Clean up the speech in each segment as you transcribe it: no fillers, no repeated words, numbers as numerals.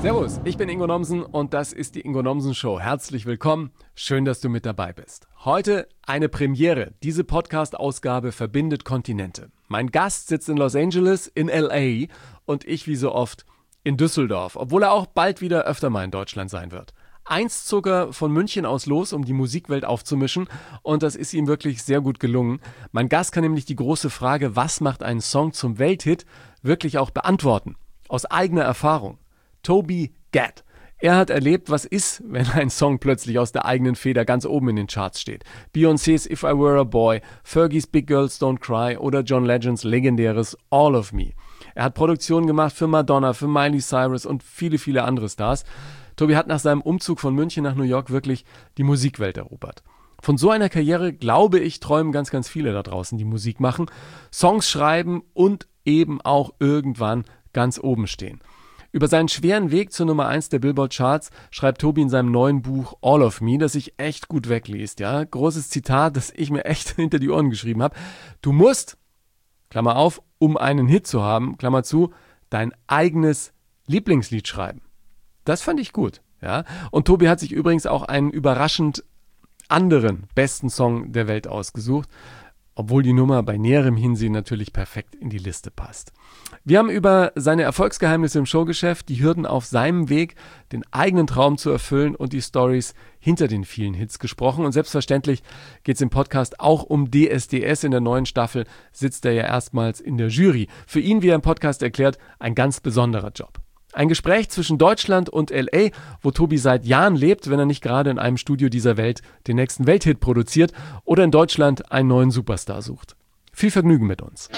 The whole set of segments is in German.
Servus, ich bin Ingo Nomsen und das ist die Ingo Nomsen Show. Herzlich willkommen, schön, dass du mit dabei bist. Heute eine Premiere. Diese Podcast-Ausgabe verbindet Kontinente. Mein Gast sitzt in Los Angeles, in LA und ich wie so oft in Düsseldorf, obwohl er auch bald wieder öfter mal in Deutschland sein wird. Einst zog er von München aus los, um die Musikwelt aufzumischen und das ist ihm wirklich sehr gut gelungen. Mein Gast kann nämlich die große Frage, was macht einen Song zum Welthit, wirklich auch beantworten. Aus eigener Erfahrung. Toby Gad. Er hat erlebt, was ist, wenn ein Song plötzlich aus der eigenen Feder ganz oben in den Charts steht. Beyoncés If I Were a Boy, Fergie's Big Girls Don't Cry oder John Legends legendäres All of Me. Er hat Produktionen gemacht für Madonna, für Miley Cyrus und viele, viele andere Stars. Toby hat nach seinem Umzug von München nach New York wirklich die Musikwelt erobert. Von so einer Karriere, glaube ich, träumen ganz, ganz viele da draußen, die Musik machen, Songs schreiben und eben auch irgendwann ganz oben stehen. Über seinen schweren Weg zur Nummer 1 der Billboard-Charts schreibt Toby in seinem neuen Buch All of Me, das sich echt gut wegliest. Ja? Großes Zitat, das ich mir echt hinter die Ohren geschrieben habe. Du musst, Klammer auf, um einen Hit zu haben, Klammer zu, dein eigenes Lieblingslied schreiben. Das fand ich gut. Ja? Und Toby hat sich übrigens auch einen überraschend anderen besten Song der Welt ausgesucht, obwohl die Nummer bei näherem Hinsehen natürlich perfekt in die Liste passt. Wir haben über seine Erfolgsgeheimnisse im Showgeschäft, die Hürden auf seinem Weg, den eigenen Traum zu erfüllen und die Stories hinter den vielen Hits gesprochen. Und selbstverständlich geht es im Podcast auch um DSDS. In der neuen Staffel sitzt er ja erstmals in der Jury. Für ihn, wie er im Podcast erklärt, ein ganz besonderer Job. Ein Gespräch zwischen Deutschland und LA, wo Toby seit Jahren lebt, wenn er nicht gerade in einem Studio dieser Welt den nächsten Welthit produziert oder in Deutschland einen neuen Superstar sucht. Viel Vergnügen mit uns.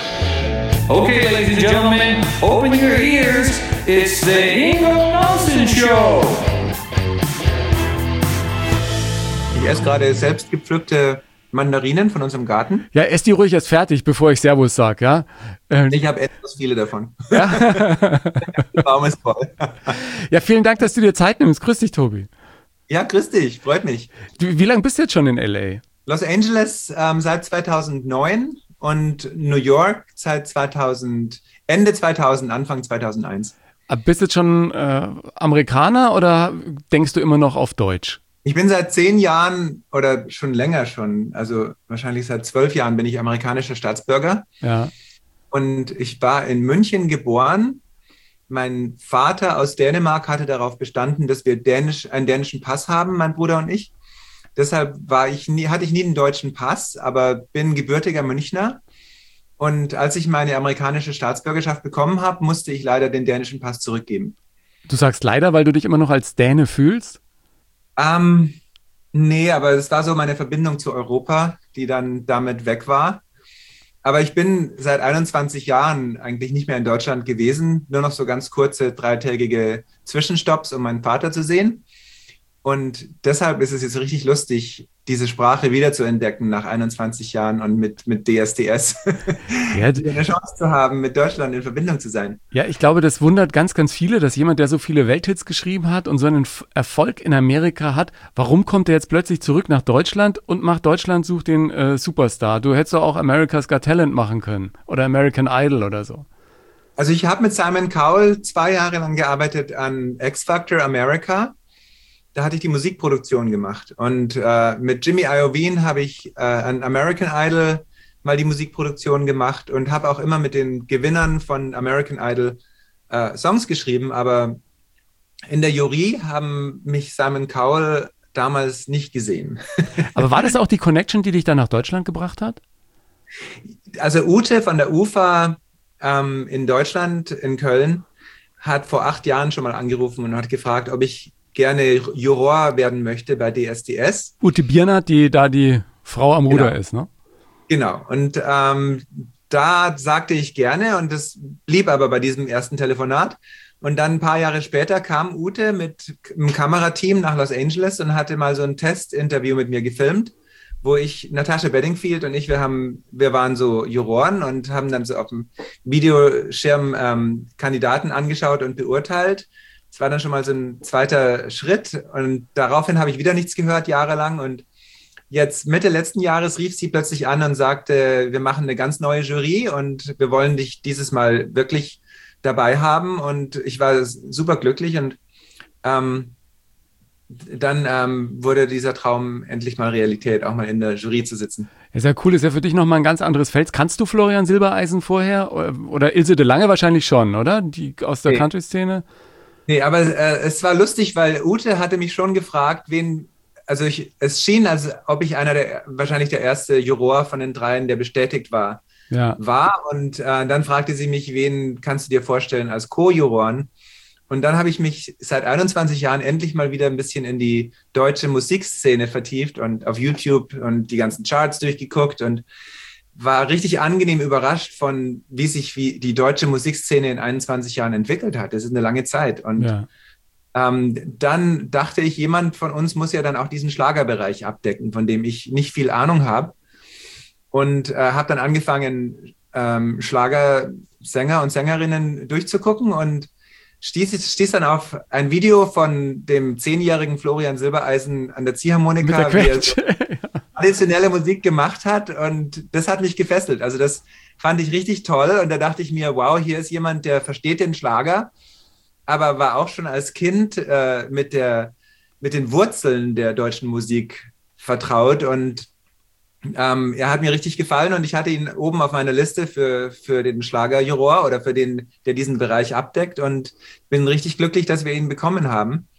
Okay, ladies and gentlemen, open your ears. It's the Ingo Nomsen Show. Ich esse gerade selbst gepflückte Mandarinen von unserem Garten. Ja, ess die ruhig erst fertig, bevor ich Servus sage, ja? Ich habe etwas viele davon. Ja? Der Baum ist voll. Ja, vielen Dank, dass du dir Zeit nimmst. Grüß dich, Toby. Ja, grüß dich, freut mich. Wie lange bist du jetzt schon in L.A.? Los Angeles seit 2009 und New York seit Ende 2000, Anfang 2001. Bist du jetzt schon Amerikaner oder denkst du immer noch auf Deutsch? Ich bin seit 10 Jahren oder schon länger schon, also wahrscheinlich seit 12 Jahren bin ich amerikanischer Staatsbürger. Ja. Und ich war in München geboren. Mein Vater aus Dänemark hatte darauf bestanden, dass wir einen dänischen Pass haben, mein Bruder und ich. Deshalb hatte ich nie einen deutschen Pass, aber bin gebürtiger Münchner. Und als ich meine amerikanische Staatsbürgerschaft bekommen habe, musste ich leider den dänischen Pass zurückgeben. Du sagst leider, weil du dich immer noch als Däne fühlst? Nee, aber es war so meine Verbindung zu Europa, die dann damit weg war. Aber ich bin seit 21 Jahren eigentlich nicht mehr in Deutschland gewesen, nur noch so ganz kurze 3-tägige Zwischenstopps, um meinen Vater zu sehen. Und deshalb ist es jetzt richtig lustig, diese Sprache wieder zu entdecken nach 21 Jahren und mit DSDS Ja, eine Chance zu haben, mit Deutschland in Verbindung zu sein. Ja, ich glaube, das wundert ganz, ganz viele, dass jemand, der so viele Welthits geschrieben hat und so einen Erfolg in Amerika hat, warum kommt er jetzt plötzlich zurück nach Deutschland und macht Deutschland sucht den Superstar? Du hättest doch auch America's Got Talent machen können oder American Idol oder so. Also ich habe mit Simon Cowell 2 Jahre lang gearbeitet an X Factor America. Da hatte ich die Musikproduktion gemacht. Und mit Jimmy Iovine habe ich an American Idol mal die Musikproduktion gemacht und habe auch immer mit den Gewinnern von American Idol Songs geschrieben. Aber in der Jury haben mich Simon Cowell damals nicht gesehen. Aber war das auch die Connection, die dich dann nach Deutschland gebracht hat? Also Ute von der UFA in Deutschland, in Köln, hat vor 8 Jahren schon mal angerufen und hat gefragt, ob ich gerne Juror werden möchte bei DSDS. Ute Biernat, die da die Frau am Ruder ist, ne? Genau. Und da sagte ich gerne und das blieb aber bei diesem ersten Telefonat. Und dann ein paar Jahre später kam Ute mit einem Kamerateam nach Los Angeles und hatte mal so ein Testinterview mit mir gefilmt, wo Natasha Bedingfield und ich, wir waren so Juroren und haben dann so auf dem Videoschirm Kandidaten angeschaut und beurteilt. Das war dann schon mal so ein zweiter Schritt und daraufhin habe ich wieder nichts gehört, jahrelang. Und jetzt Mitte letzten Jahres rief sie plötzlich an und sagte, wir machen eine ganz neue Jury und wir wollen dich dieses Mal wirklich dabei haben. Und ich war super glücklich und dann wurde dieser Traum endlich mal Realität, auch mal in der Jury zu sitzen. Ist ja cool, ist ja für dich nochmal ein ganz anderes Feld. Kannst du Florian Silbereisen vorher? Oder Ilse de Lange wahrscheinlich schon, oder? Die aus der Nee. Country-Szene? Nee, aber es war lustig, weil Ute hatte mich schon gefragt, es schien, als ob ich wahrscheinlich der erste Juror von den dreien, der bestätigt Ja. war. Und dann fragte sie mich, wen kannst du dir vorstellen als Co-Juroren? Und dann habe ich mich seit 21 Jahren endlich mal wieder ein bisschen in die deutsche Musikszene vertieft und auf YouTube und die ganzen Charts durchgeguckt und war richtig angenehm überrascht von, wie sich die deutsche Musikszene in 21 Jahren entwickelt hat. Das ist eine lange Zeit. Und Ja. dann dachte ich, jemand von uns muss ja dann auch diesen Schlagerbereich abdecken, von dem ich nicht viel Ahnung habe. Und habe dann angefangen, Schlagersänger und Sängerinnen durchzugucken und stieß dann auf ein Video von dem 10-jährigen Florian Silbereisen an der Ziehharmonika, wie er so traditionelle Musik gemacht hat. Und das hat mich gefesselt. Also das fand ich richtig toll. Und da dachte ich mir, wow, hier ist jemand, der versteht den Schlager, aber war auch schon als Kind mit den Wurzeln der deutschen Musik vertraut. Und er hat mir richtig gefallen und ich hatte ihn oben auf meiner Liste für den Schlagerjuror oder für den, der diesen Bereich abdeckt und bin richtig glücklich, dass wir ihn bekommen haben.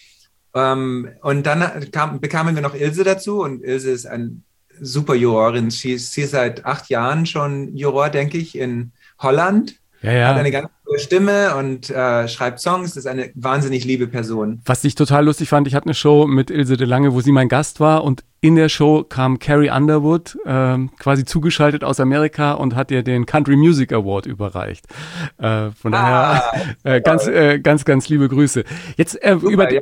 Und dann bekamen wir noch Ilse dazu und Ilse ist eine super Jurorin. Sie ist seit 8 Jahren schon Juror, denke ich, in Holland. Ja. Hat eine ganz tolle Stimme und schreibt Songs. Das ist eine wahnsinnig liebe Person. Was ich total lustig fand, ich hatte eine Show mit Ilse de Lange, wo sie mein Gast war und in der Show kam Carrie Underwood, quasi zugeschaltet aus Amerika und hat ihr den Country Music Award überreicht. Von daher ganz liebe Grüße. Jetzt Ich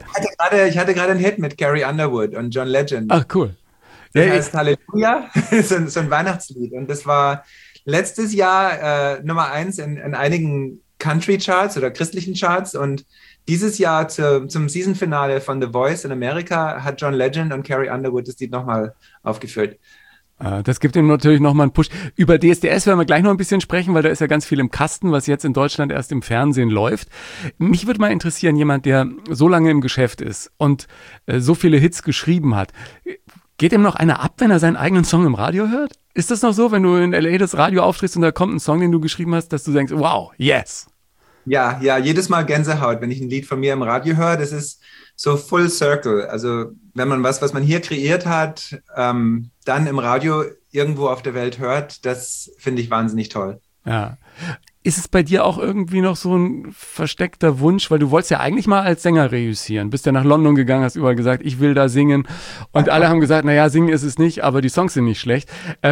hatte gerade einen Hit mit Carrie Underwood und John Legend. Ach, cool. Das heißt Halleluja, so ein Weihnachtslied. Und das war letztes Jahr Nummer 1 in einigen Country-Charts oder christlichen Charts. Und dieses Jahr zum Season-Finale von The Voice in Amerika hat John Legend und Carrie Underwood das Lied nochmal aufgeführt. Das gibt ihm natürlich nochmal einen Push. Über DSDS werden wir gleich noch ein bisschen sprechen, weil da ist ja ganz viel im Kasten, was jetzt in Deutschland erst im Fernsehen läuft. Mich würde mal interessieren, jemand, der so lange im Geschäft ist und so viele Hits geschrieben hat. Geht ihm noch einer ab, wenn er seinen eigenen Song im Radio hört? Ist das noch so, wenn du in L.A. das Radio auftrittst und da kommt ein Song, den du geschrieben hast, dass du denkst, wow, yes? Ja, jedes Mal Gänsehaut, wenn ich ein Lied von mir im Radio höre. Das ist so full circle. Also wenn man was man hier kreiert hat, dann im Radio irgendwo auf der Welt hört, das finde ich wahnsinnig toll. Ja. Ist es bei dir auch irgendwie noch so ein versteckter Wunsch, weil du wolltest ja eigentlich mal als Sänger reüssieren, bist ja nach London gegangen, hast überall gesagt, ich will da singen und alle haben gesagt, naja, singen ist es nicht, aber die Songs sind nicht schlecht.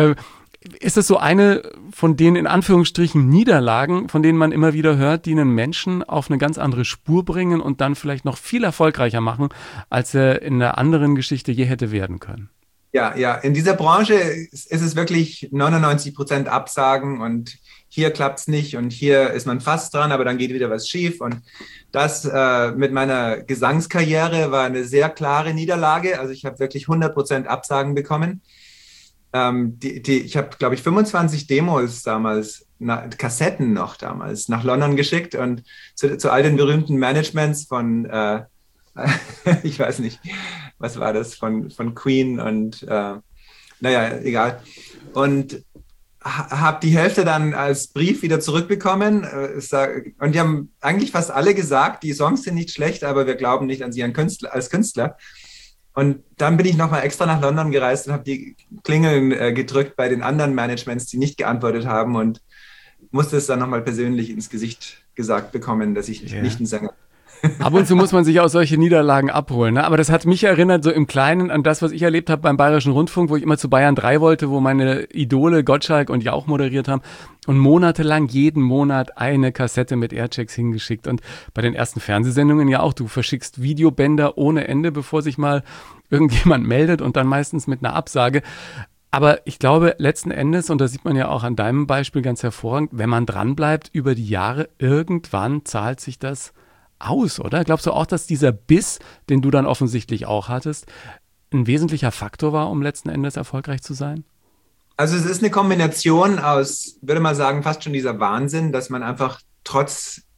Ist das so eine von den in Anführungsstrichen Niederlagen, von denen man immer wieder hört, die einen Menschen auf eine ganz andere Spur bringen und dann vielleicht noch viel erfolgreicher machen, als er in einer anderen Geschichte je hätte werden können? Ja, in dieser Branche ist es wirklich 99% Absagen und hier klappt es nicht und hier ist man fast dran, aber dann geht wieder was schief. Und das mit meiner Gesangskarriere war eine sehr klare Niederlage. Also ich habe wirklich 100% Absagen bekommen. Ich habe, glaube ich, 25 Demos damals, Kassetten noch damals, nach London geschickt und zu all den berühmten Managements von ich weiß nicht, was war das, von Queen und naja, egal. Und habe die Hälfte dann als Brief wieder zurückbekommen. Und die haben eigentlich fast alle gesagt, die Songs sind nicht schlecht, aber wir glauben nicht an sie als Künstler. Und dann bin ich nochmal extra nach London gereist und habe die Klingeln gedrückt bei den anderen Managements, die nicht geantwortet haben und musste es dann nochmal persönlich ins Gesicht gesagt bekommen, dass ich nicht ein Sänger bin. Ab und zu muss man sich auch solche Niederlagen abholen. Ne? Aber das hat mich erinnert, so im Kleinen, an das, was ich erlebt habe beim Bayerischen Rundfunk, wo ich immer zu Bayern 3 wollte, wo meine Idole Gottschalk und Jauch moderiert haben und monatelang jeden Monat eine Kassette mit Airchecks hingeschickt. Und bei den ersten Fernsehsendungen ja auch, du verschickst Videobänder ohne Ende, bevor sich mal irgendjemand meldet und dann meistens mit einer Absage. Aber ich glaube, letzten Endes, und das sieht man ja auch an deinem Beispiel ganz hervorragend, wenn man dranbleibt über die Jahre, irgendwann zahlt sich das aus, oder? Glaubst du auch, dass dieser Biss, den du dann offensichtlich auch hattest, ein wesentlicher Faktor war, um letzten Endes erfolgreich zu sein? Also es ist eine Kombination aus, würde man sagen, fast schon dieser Wahnsinn, dass man einfach trotz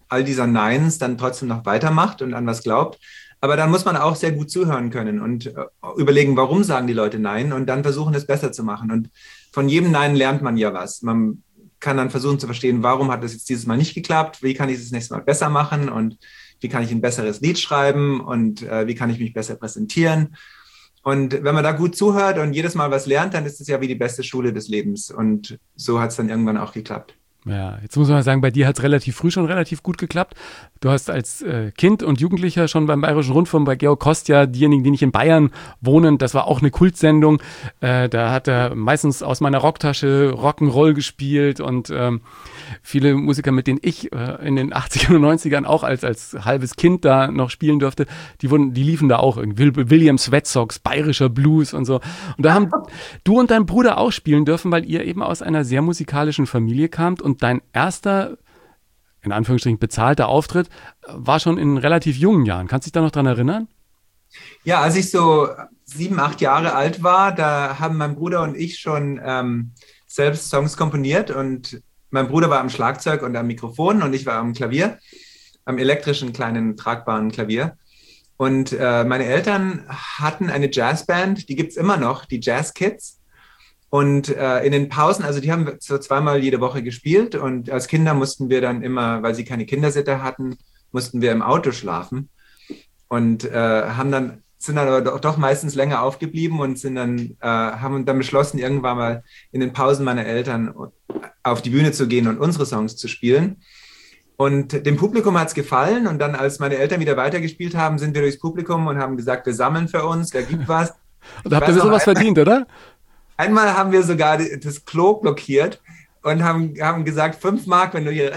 all dieser Neins dann trotzdem noch weitermacht und an was glaubt. Aber dann muss man auch sehr gut zuhören können und überlegen, warum sagen die Leute Nein und dann versuchen, es besser zu machen. Und von jedem Nein lernt man ja was. Man kann dann versuchen zu verstehen, warum hat das jetzt dieses Mal nicht geklappt, wie kann ich es das nächste Mal besser machen und wie kann ich ein besseres Lied schreiben und wie kann ich mich besser präsentieren. Und wenn man da gut zuhört und jedes Mal was lernt, dann ist es ja wie die beste Schule des Lebens. Und so hat es dann irgendwann auch geklappt. Ja, jetzt muss man sagen, bei dir hat es relativ früh schon relativ gut geklappt. Du hast als Kind und Jugendlicher schon beim Bayerischen Rundfunk bei Georg Kostja, diejenigen, die nicht in Bayern wohnen, das war auch eine Kultsendung. Da hat er meistens aus meiner Rocktasche Rock'n'Roll gespielt und viele Musiker, mit denen ich in den 80ern und 90ern auch als halbes Kind da noch spielen durfte, die liefen da auch irgendwie. William Sweat Sox, bayerischer Blues und so. Und da haben du und dein Bruder auch spielen dürfen, weil ihr eben aus einer sehr musikalischen Familie kamt und dein erster, in Anführungsstrichen bezahlter Auftritt war schon in relativ jungen Jahren. Kannst du dich da noch dran erinnern? Ja, als ich so 7, 8 Jahre alt war, da haben mein Bruder und ich schon selbst Songs komponiert und mein Bruder war am Schlagzeug und am Mikrofon und ich war am Klavier, am elektrischen kleinen tragbaren Klavier. Und meine Eltern hatten eine Jazzband, die gibt es immer noch, die Jazz Kids. Und in den Pausen, also die haben so 2-mal jede Woche gespielt und als Kinder mussten wir dann immer, weil sie keine Kindersitter hatten, mussten wir im Auto schlafen und sind dann aber doch meistens länger aufgeblieben und haben dann beschlossen, irgendwann mal in den Pausen meiner Eltern auf die Bühne zu gehen und unsere Songs zu spielen. Und dem Publikum hat es gefallen und dann, als meine Eltern wieder weitergespielt haben, sind wir durchs Publikum und haben gesagt, wir sammeln für uns, wer gibt was. Und habt ihr ein bisschen was verdient, oder? Einmal haben wir sogar das Klo blockiert und haben gesagt, 5 Mark, wenn du hier...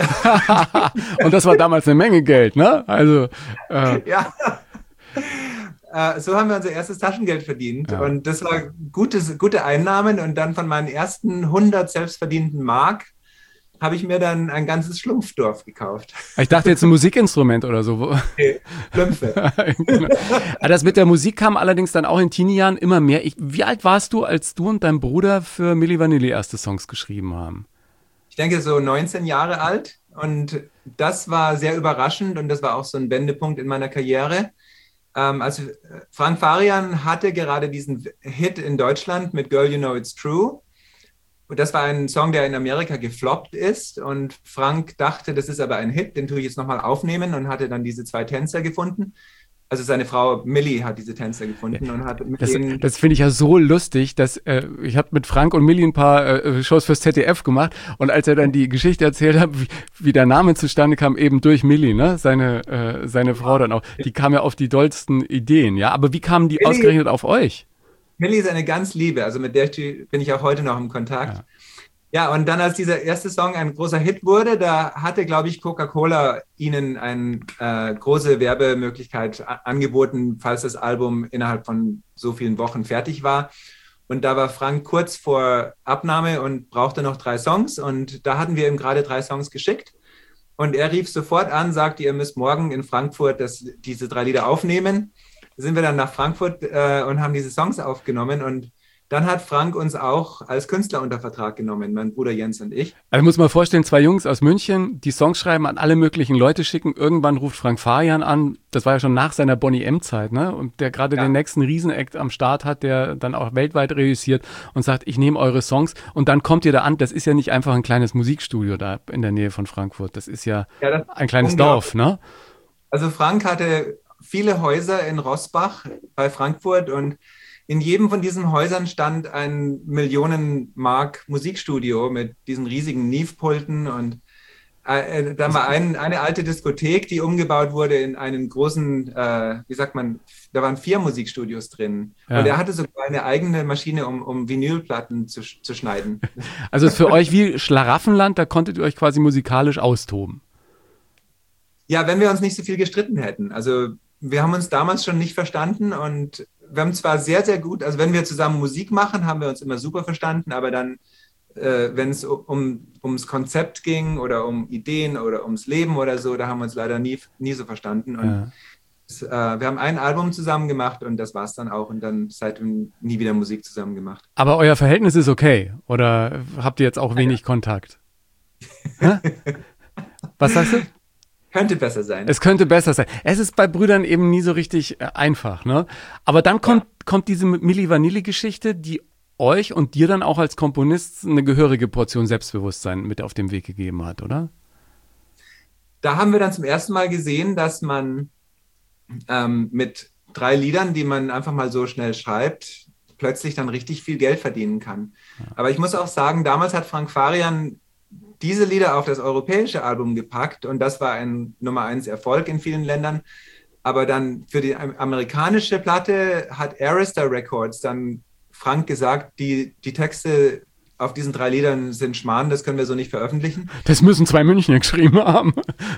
Und das war damals eine Menge Geld, ne? Also... Ja. So haben wir unser erstes Taschengeld verdient. Ja. Und das war gute Einnahmen. Und dann von meinen ersten 100 selbstverdienten Mark habe ich mir dann ein ganzes Schlumpfdorf gekauft. Ich dachte jetzt ein Musikinstrument oder so. Okay, Schlümpfe. Genau. Das mit der Musik kam allerdings dann auch in Teenie-Jahren immer mehr. Wie alt warst du, als du und dein Bruder für Milli Vanilli erste Songs geschrieben haben? Ich denke so 19 Jahre alt. Und das war sehr überraschend und das war auch so ein Wendepunkt in meiner Karriere. Also Frank Farian hatte gerade diesen Hit in Deutschland mit Girl, You Know It's True. Und das war ein Song, der in Amerika gefloppt ist. Und Frank dachte, das ist aber ein Hit, den tue ich jetzt nochmal aufnehmen und hatte dann diese 2 Tänzer gefunden. Also seine Frau Milli hat diese Tänzer gefunden und hat mit denen... Das finde ich ja so lustig, dass ich habe mit Frank und Milli ein paar Shows fürs ZDF gemacht und als er dann die Geschichte erzählt hat, wie der Name zustande kam, eben durch Milli, ne? Seine Frau dann auch, die kam ja auf die dollsten Ideen, ja. Aber wie kamen die Milli ausgerechnet auf euch? Milli ist eine ganz Liebe, also mit der bin ich auch heute noch im Kontakt. Ja, und dann, als dieser erste Song ein großer Hit wurde, da hatte, glaube ich, Coca-Cola ihnen eine große Werbemöglichkeit angeboten, falls das Album innerhalb von so vielen Wochen fertig war. Und da war Frank kurz vor Abnahme und brauchte noch 3 Songs. Und da hatten wir ihm gerade 3 Songs geschickt. Und er rief sofort an, sagte, ihr müsst morgen in Frankfurt diese 3 Lieder aufnehmen. Da sind wir dann nach Frankfurt und haben diese Songs aufgenommen. Und dann hat Frank uns auch als Künstler unter Vertrag genommen, mein Bruder Jens und ich. Also ich muss mal vorstellen, 2 Jungs aus München, die Songs schreiben, an alle möglichen Leute schicken. Irgendwann ruft Frank Farian an, das war ja schon nach seiner Boney-M-Zeit, ne? Und der gerade den nächsten Riesen-Act am Start hat, der dann auch weltweit reüssiert und sagt, ich nehme eure Songs. Und dann kommt ihr da an, das ist ja nicht einfach ein kleines Musikstudio da in der Nähe von Frankfurt. Das ist ja das ein kleines Dorf, ne? Also Frank hatte viele Häuser in Rossbach bei Frankfurt und in jedem von diesen Häusern stand ein Millionen-Mark Musikstudio mit diesen riesigen Neve-Pulten und da war eine alte Diskothek, die umgebaut wurde in einen großen, wie sagt man, da waren 4 Musikstudios drin. Ja. Und er hatte sogar eine eigene Maschine, um Vinylplatten zu schneiden. Also es ist für euch wie Schlaraffenland, da konntet ihr euch quasi musikalisch austoben. Ja, wenn wir uns nicht so viel gestritten hätten. Also wir haben uns damals schon nicht verstanden und wir haben zwar sehr, sehr gut, also wenn wir zusammen Musik machen, haben wir uns immer super verstanden, aber dann, wenn es ums Konzept ging oder um Ideen oder ums Leben oder so, da haben wir uns leider nie so verstanden. Und wir haben ein Album zusammen gemacht und das war es dann auch und dann seitdem nie wieder Musik zusammen gemacht. Aber euer Verhältnis ist okay oder habt ihr jetzt auch wenig Kontakt? Was sagst du? Könnte besser sein. Es könnte besser sein. Es ist bei Brüdern eben nie so richtig einfach, ne? Aber dann kommt diese Milli Vanilli-Geschichte, die euch und dir dann auch als Komponist eine gehörige Portion Selbstbewusstsein mit auf den Weg gegeben hat, oder? Da haben wir dann zum ersten Mal gesehen, dass man mit 3 Liedern, die man einfach mal so schnell schreibt, plötzlich dann richtig viel Geld verdienen kann. Ja. Aber ich muss auch sagen, damals hat Frank Farian diese Lieder auf das europäische Album gepackt und das war ein Nummer 1 Erfolg in vielen Ländern. Aber dann für die amerikanische Platte hat Arista Records dann Frank gesagt, die Texte auf diesen 3 Liedern sind Schmarrn, das können wir so nicht veröffentlichen. Das müssen 2 Münchner geschrieben haben.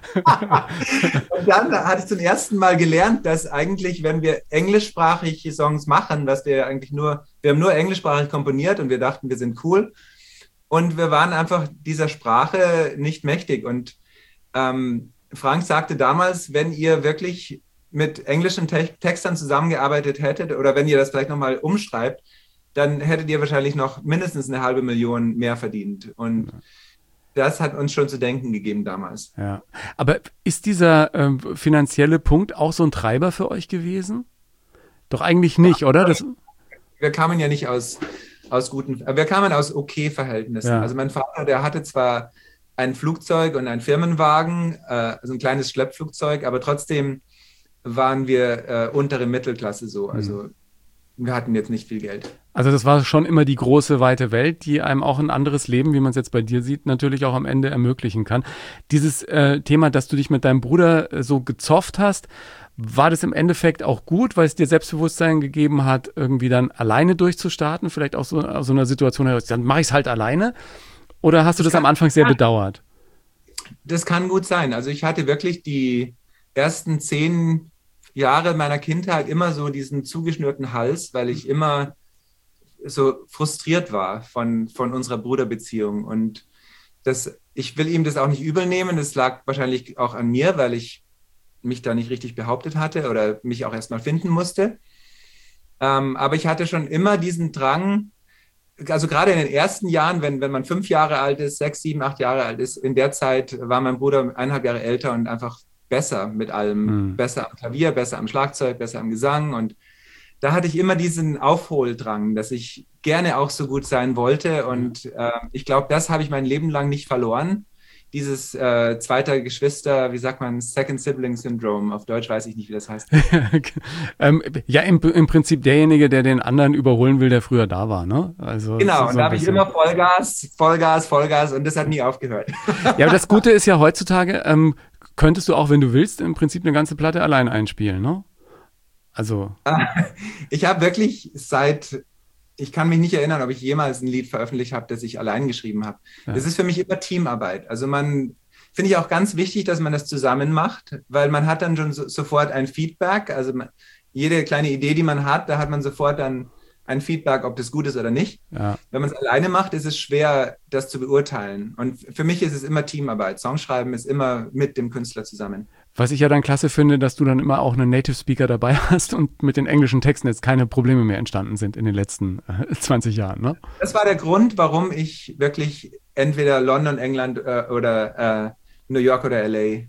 Und dann hatte ich zum ersten Mal gelernt, dass eigentlich, wenn wir englischsprachige Songs machen, wir haben nur englischsprachig komponiert und wir dachten, wir sind cool. Und wir waren einfach dieser Sprache nicht mächtig. Und Frank sagte damals, wenn ihr wirklich mit englischen Textern zusammengearbeitet hättet oder wenn ihr das vielleicht nochmal umschreibt, dann hättet ihr wahrscheinlich noch mindestens 500.000 mehr verdient. Und das hat uns schon zu denken gegeben damals. Ja. Aber ist dieser finanzielle Punkt auch so ein Treiber für euch gewesen? Doch eigentlich nicht, oder? Wir kamen ja nicht wir kamen aus okay-Verhältnissen. Ja. Also mein Vater, der hatte zwar ein Flugzeug und einen Firmenwagen, also ein kleines Schleppflugzeug, aber trotzdem waren wir untere Mittelklasse so. Also wir hatten jetzt nicht viel Geld. Also das war schon immer die große, weite Welt, die einem auch ein anderes Leben, wie man es jetzt bei dir sieht, natürlich auch am Ende ermöglichen kann. Dieses Thema, dass du dich mit deinem Bruder so gezofft hast, war das im Endeffekt auch gut, weil es dir Selbstbewusstsein gegeben hat, irgendwie dann alleine durchzustarten, vielleicht auch so aus so einer Situation heraus, dann mache ich es halt alleine? Oder hast du das am Anfang sehr bedauert? Das kann gut sein. Also ich hatte wirklich die ersten 10 Jahre meiner Kindheit immer so diesen zugeschnürten Hals, weil ich immer so frustriert war von unserer Bruderbeziehung. Und ich will ihm das auch nicht übel nehmen. Das lag wahrscheinlich auch an mir, weil ich mich da nicht richtig behauptet hatte oder mich auch erst mal finden musste. Aber ich hatte schon immer diesen Drang, also gerade in den ersten Jahren, wenn man 5 Jahre alt ist, 6, 7, 8 Jahre alt ist, in der Zeit war mein Bruder 1,5 Jahre älter und einfach besser mit allem, besser am Klavier, besser am Schlagzeug, besser am Gesang. Und da hatte ich immer diesen Aufholdrang, dass ich gerne auch so gut sein wollte. Und ich glaube, das habe ich mein Leben lang nicht verloren. Dieses zweiter Geschwister, wie sagt man, Second Sibling Syndrome. Auf Deutsch weiß ich nicht, wie das heißt. Ja, im Prinzip derjenige, der den anderen überholen will, der früher da war, ne? Also, genau, und da habe ich immer Vollgas und das hat nie aufgehört. Ja, aber das Gute ist ja heutzutage, könntest du auch, wenn du willst, im Prinzip eine ganze Platte allein einspielen, ne? Also. Ich habe wirklich ich kann mich nicht erinnern, ob ich jemals ein Lied veröffentlicht habe, das ich allein geschrieben habe. Ja. Das ist für mich immer Teamarbeit. Also finde ich auch ganz wichtig, dass man das zusammen macht, weil man hat dann schon sofort ein Feedback. Also jede kleine Idee, die man hat, da hat man sofort dann ein Feedback, ob das gut ist oder nicht. Ja. Wenn man es alleine macht, ist es schwer, das zu beurteilen. Und für mich ist es immer Teamarbeit. Songschreiben ist immer mit dem Künstler zusammen. Was ich ja dann klasse finde, dass du dann immer auch einen Native Speaker dabei hast und mit den englischen Texten jetzt keine Probleme mehr entstanden sind in den letzten 20 Jahren, ne? Das war der Grund, warum ich wirklich entweder London, England oder New York oder LA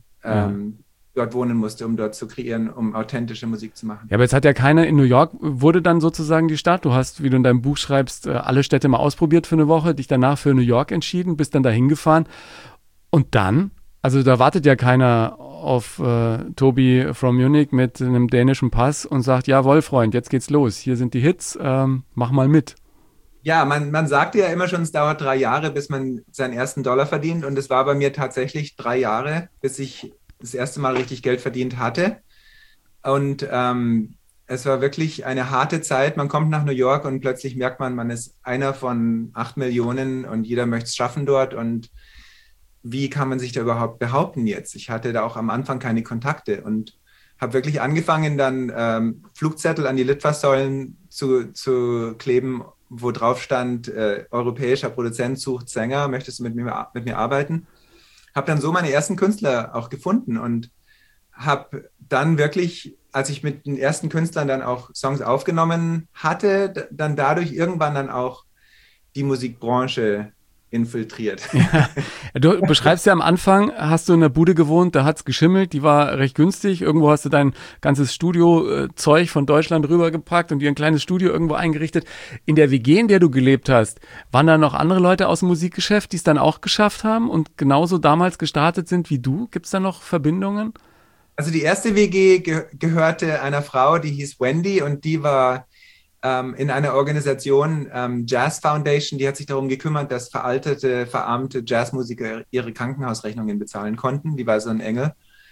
dort wohnen musste, um dort zu kreieren, um authentische Musik zu machen. Ja, aber jetzt hat ja keiner in New York, wurde dann sozusagen die Stadt. Du hast, wie du in deinem Buch schreibst, alle Städte mal ausprobiert für eine Woche, dich danach für New York entschieden, bist dann dahin gefahren und dann, also da wartet ja keiner auf Tobi from Munich mit einem dänischen Pass und sagt, jawohl, Freund, jetzt geht's los. Hier sind die Hits, mach mal mit. Ja, man sagte ja immer schon, es dauert 3 Jahre, bis man seinen ersten Dollar verdient. Und es war bei mir tatsächlich 3 Jahre, bis ich das erste Mal richtig Geld verdient hatte. Und es war wirklich eine harte Zeit. Man kommt nach New York und plötzlich merkt man ist einer von 8 Millionen und jeder möchte es schaffen dort. Und wie kann man sich da überhaupt behaupten jetzt? Ich hatte da auch am Anfang keine Kontakte und habe wirklich angefangen, dann Flugzettel an die Litfaßsäulen zu kleben, wo drauf stand, europäischer Produzent sucht Sänger, möchtest du mit mir arbeiten? Habe dann so meine ersten Künstler auch gefunden und habe dann wirklich, als ich mit den ersten Künstlern dann auch Songs aufgenommen hatte, dann dadurch irgendwann dann auch die Musikbranche infiltriert. Ja. Du beschreibst ja am Anfang, hast du in einer Bude gewohnt, da hat's geschimmelt, die war recht günstig. Irgendwo hast du dein ganzes Studio-Zeug von Deutschland rübergepackt und dir ein kleines Studio irgendwo eingerichtet. In der WG, in der du gelebt hast, waren da noch andere Leute aus dem Musikgeschäft, die es dann auch geschafft haben und genauso damals gestartet sind wie du? Gibt's da noch Verbindungen? Also die erste WG gehörte einer Frau, die hieß Wendy und die war in einer Organisation, Jazz Foundation, die hat sich darum gekümmert, dass verarmte Jazzmusiker ihre Krankenhausrechnungen bezahlen konnten. Die war so ein Engel.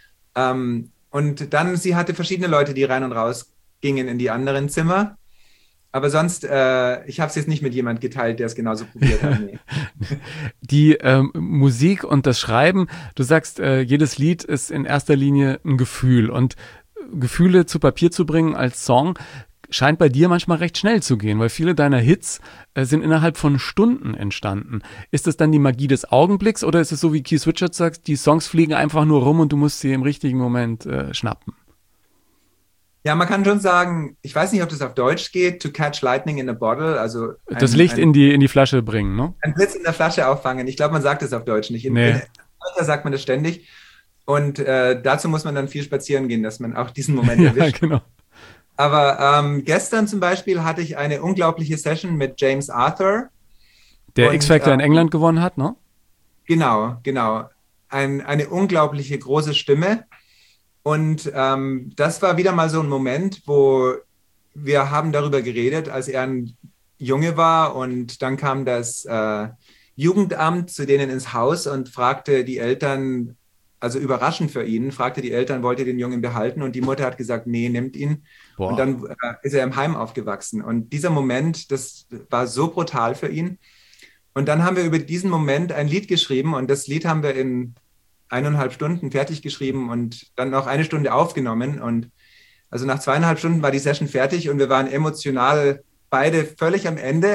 Und dann, sie hatte verschiedene Leute, die rein und raus gingen in die anderen Zimmer. Aber sonst, ich habe es jetzt nicht mit jemand geteilt, der es genauso probiert hat. Nee. Die Musik und das Schreiben, du sagst, jedes Lied ist in erster Linie ein Gefühl. Und Gefühle zu Papier zu bringen als Song, scheint bei dir manchmal recht schnell zu gehen, weil viele deiner Hits sind innerhalb von Stunden entstanden. Ist das dann die Magie des Augenblicks oder ist es so, wie Keith Richards sagt, die Songs fliegen einfach nur rum und du musst sie im richtigen Moment schnappen? Ja, man kann schon sagen, ich weiß nicht, ob das auf Deutsch geht, to catch lightning in a bottle, also das Licht in die Flasche bringen, ne? Ein Blitz in der Flasche auffangen. Ich glaube, man sagt das auf Deutsch nicht. In Amerika sagt man das ständig. Und dazu muss man dann viel spazieren gehen, dass man auch diesen Moment erwischt. Ja, genau. Aber gestern zum Beispiel hatte ich eine unglaubliche Session mit James Arthur. Der X-Factor in England gewonnen hat, ne? Genau. Eine unglaubliche große Stimme. Und das war wieder mal so ein Moment, wo wir haben darüber geredet, als er ein Junge war. Und dann kam das Jugendamt zu denen ins Haus und fragte die Eltern, also überraschend für ihn, fragte die Eltern, wollt ihr den Jungen behalten? Und die Mutter hat gesagt, nee, nimmt ihn. Boah. Und dann ist er im Heim aufgewachsen. Und dieser Moment, das war so brutal für ihn. Und dann haben wir über diesen Moment ein Lied geschrieben. Und das Lied haben wir in 1,5 Stunden fertig geschrieben und dann noch 1 Stunde aufgenommen. Und also nach 2,5 Stunden war die Session fertig und wir waren emotional beide völlig am Ende.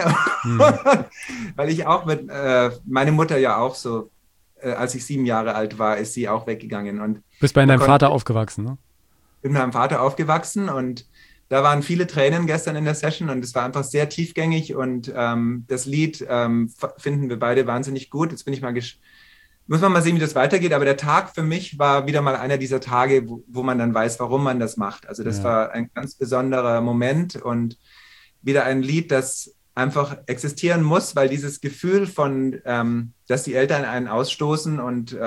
Weil ich auch meine Mutter ja auch so, als ich 7 Jahre alt war, ist sie auch weggegangen. Und bist bei deinem Vater aufgewachsen, ne? Bin mit meinem Vater aufgewachsen und da waren viele Tränen gestern in der Session und es war einfach sehr tiefgängig und das Lied finden wir beide wahnsinnig gut. Jetzt bin ich mal muss man mal sehen, wie das weitergeht, aber der Tag für mich war wieder mal einer dieser Tage, wo man dann weiß, warum man das macht. Also das war ein ganz besonderer Moment und wieder ein Lied, das einfach existieren muss, weil dieses Gefühl von, dass die Eltern einen ausstoßen und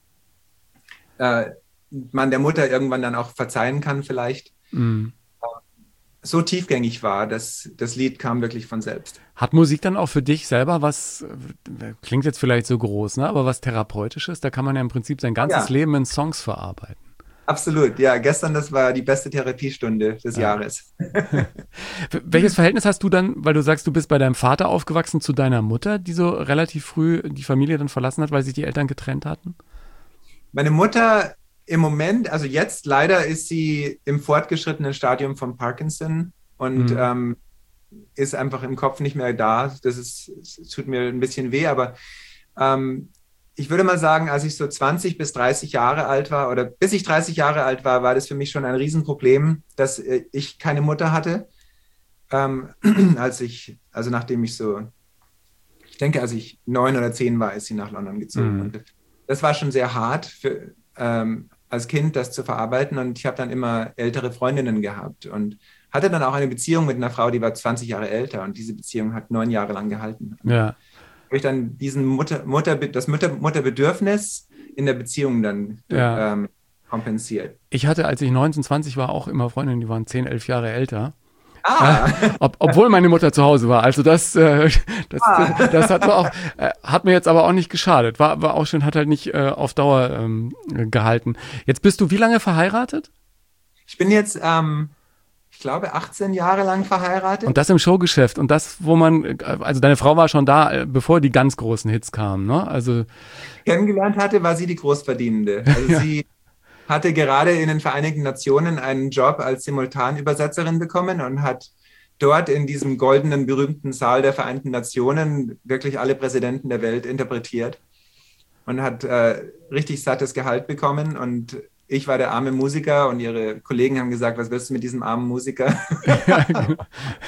man der Mutter irgendwann dann auch verzeihen kann vielleicht, so tiefgängig war, dass das Lied kam wirklich von selbst. Hat Musik dann auch für dich selber was, klingt jetzt vielleicht so groß, ne, aber was Therapeutisches? Da kann man ja im Prinzip sein ganzes Leben in Songs verarbeiten. Absolut, ja. Gestern, das war die beste Therapiestunde des Jahres. Welches Verhältnis hast du dann, weil du sagst, du bist bei deinem Vater aufgewachsen, zu deiner Mutter, die so relativ früh die Familie dann verlassen hat, weil sich die Eltern getrennt hatten? Meine Mutter im Moment, also jetzt leider ist sie im fortgeschrittenen Stadium von Parkinson und ist einfach im Kopf nicht mehr da. Es tut mir ein bisschen weh, aber ich würde mal sagen, als ich so 20 bis 30 Jahre alt war oder bis ich 30 Jahre alt war, war das für mich schon ein Riesenproblem, dass ich keine Mutter hatte. Nachdem ich ich denke, als ich 9 oder 10 war, ist sie nach London gezogen. Und das war schon sehr hart als Kind, das zu verarbeiten. Und ich habe dann immer ältere Freundinnen gehabt und hatte dann auch eine Beziehung mit einer Frau, die war 20 Jahre älter. Und diese Beziehung hat 9 Jahre lang gehalten. Ja. Habe ich dann diesen Mutterbedürfnis in der Beziehung dann kompensiert. Ich hatte, als ich 19, 20 war, auch immer Freundinnen, die waren 10, 11 Jahre älter. Obwohl meine Mutter zu Hause war. Also das hat mir jetzt aber auch nicht geschadet. War auch schön, hat halt nicht auf Dauer gehalten. Jetzt bist du wie lange verheiratet? Ich bin jetzt, ich glaube, 18 Jahre lang verheiratet. Und das im Showgeschäft. Und das, also deine Frau war schon da, bevor die ganz großen Hits kamen, ne? Also kennengelernt hatte, war sie die Großverdienende. Also sie hatte gerade in den Vereinigten Nationen einen Job als Simultanübersetzerin bekommen und hat dort in diesem goldenen, berühmten Saal der Vereinten Nationen wirklich alle Präsidenten der Welt interpretiert und hat richtig sattes Gehalt bekommen und ich war der arme Musiker und ihre Kollegen haben gesagt, was willst du mit diesem armen Musiker? Ja, genau.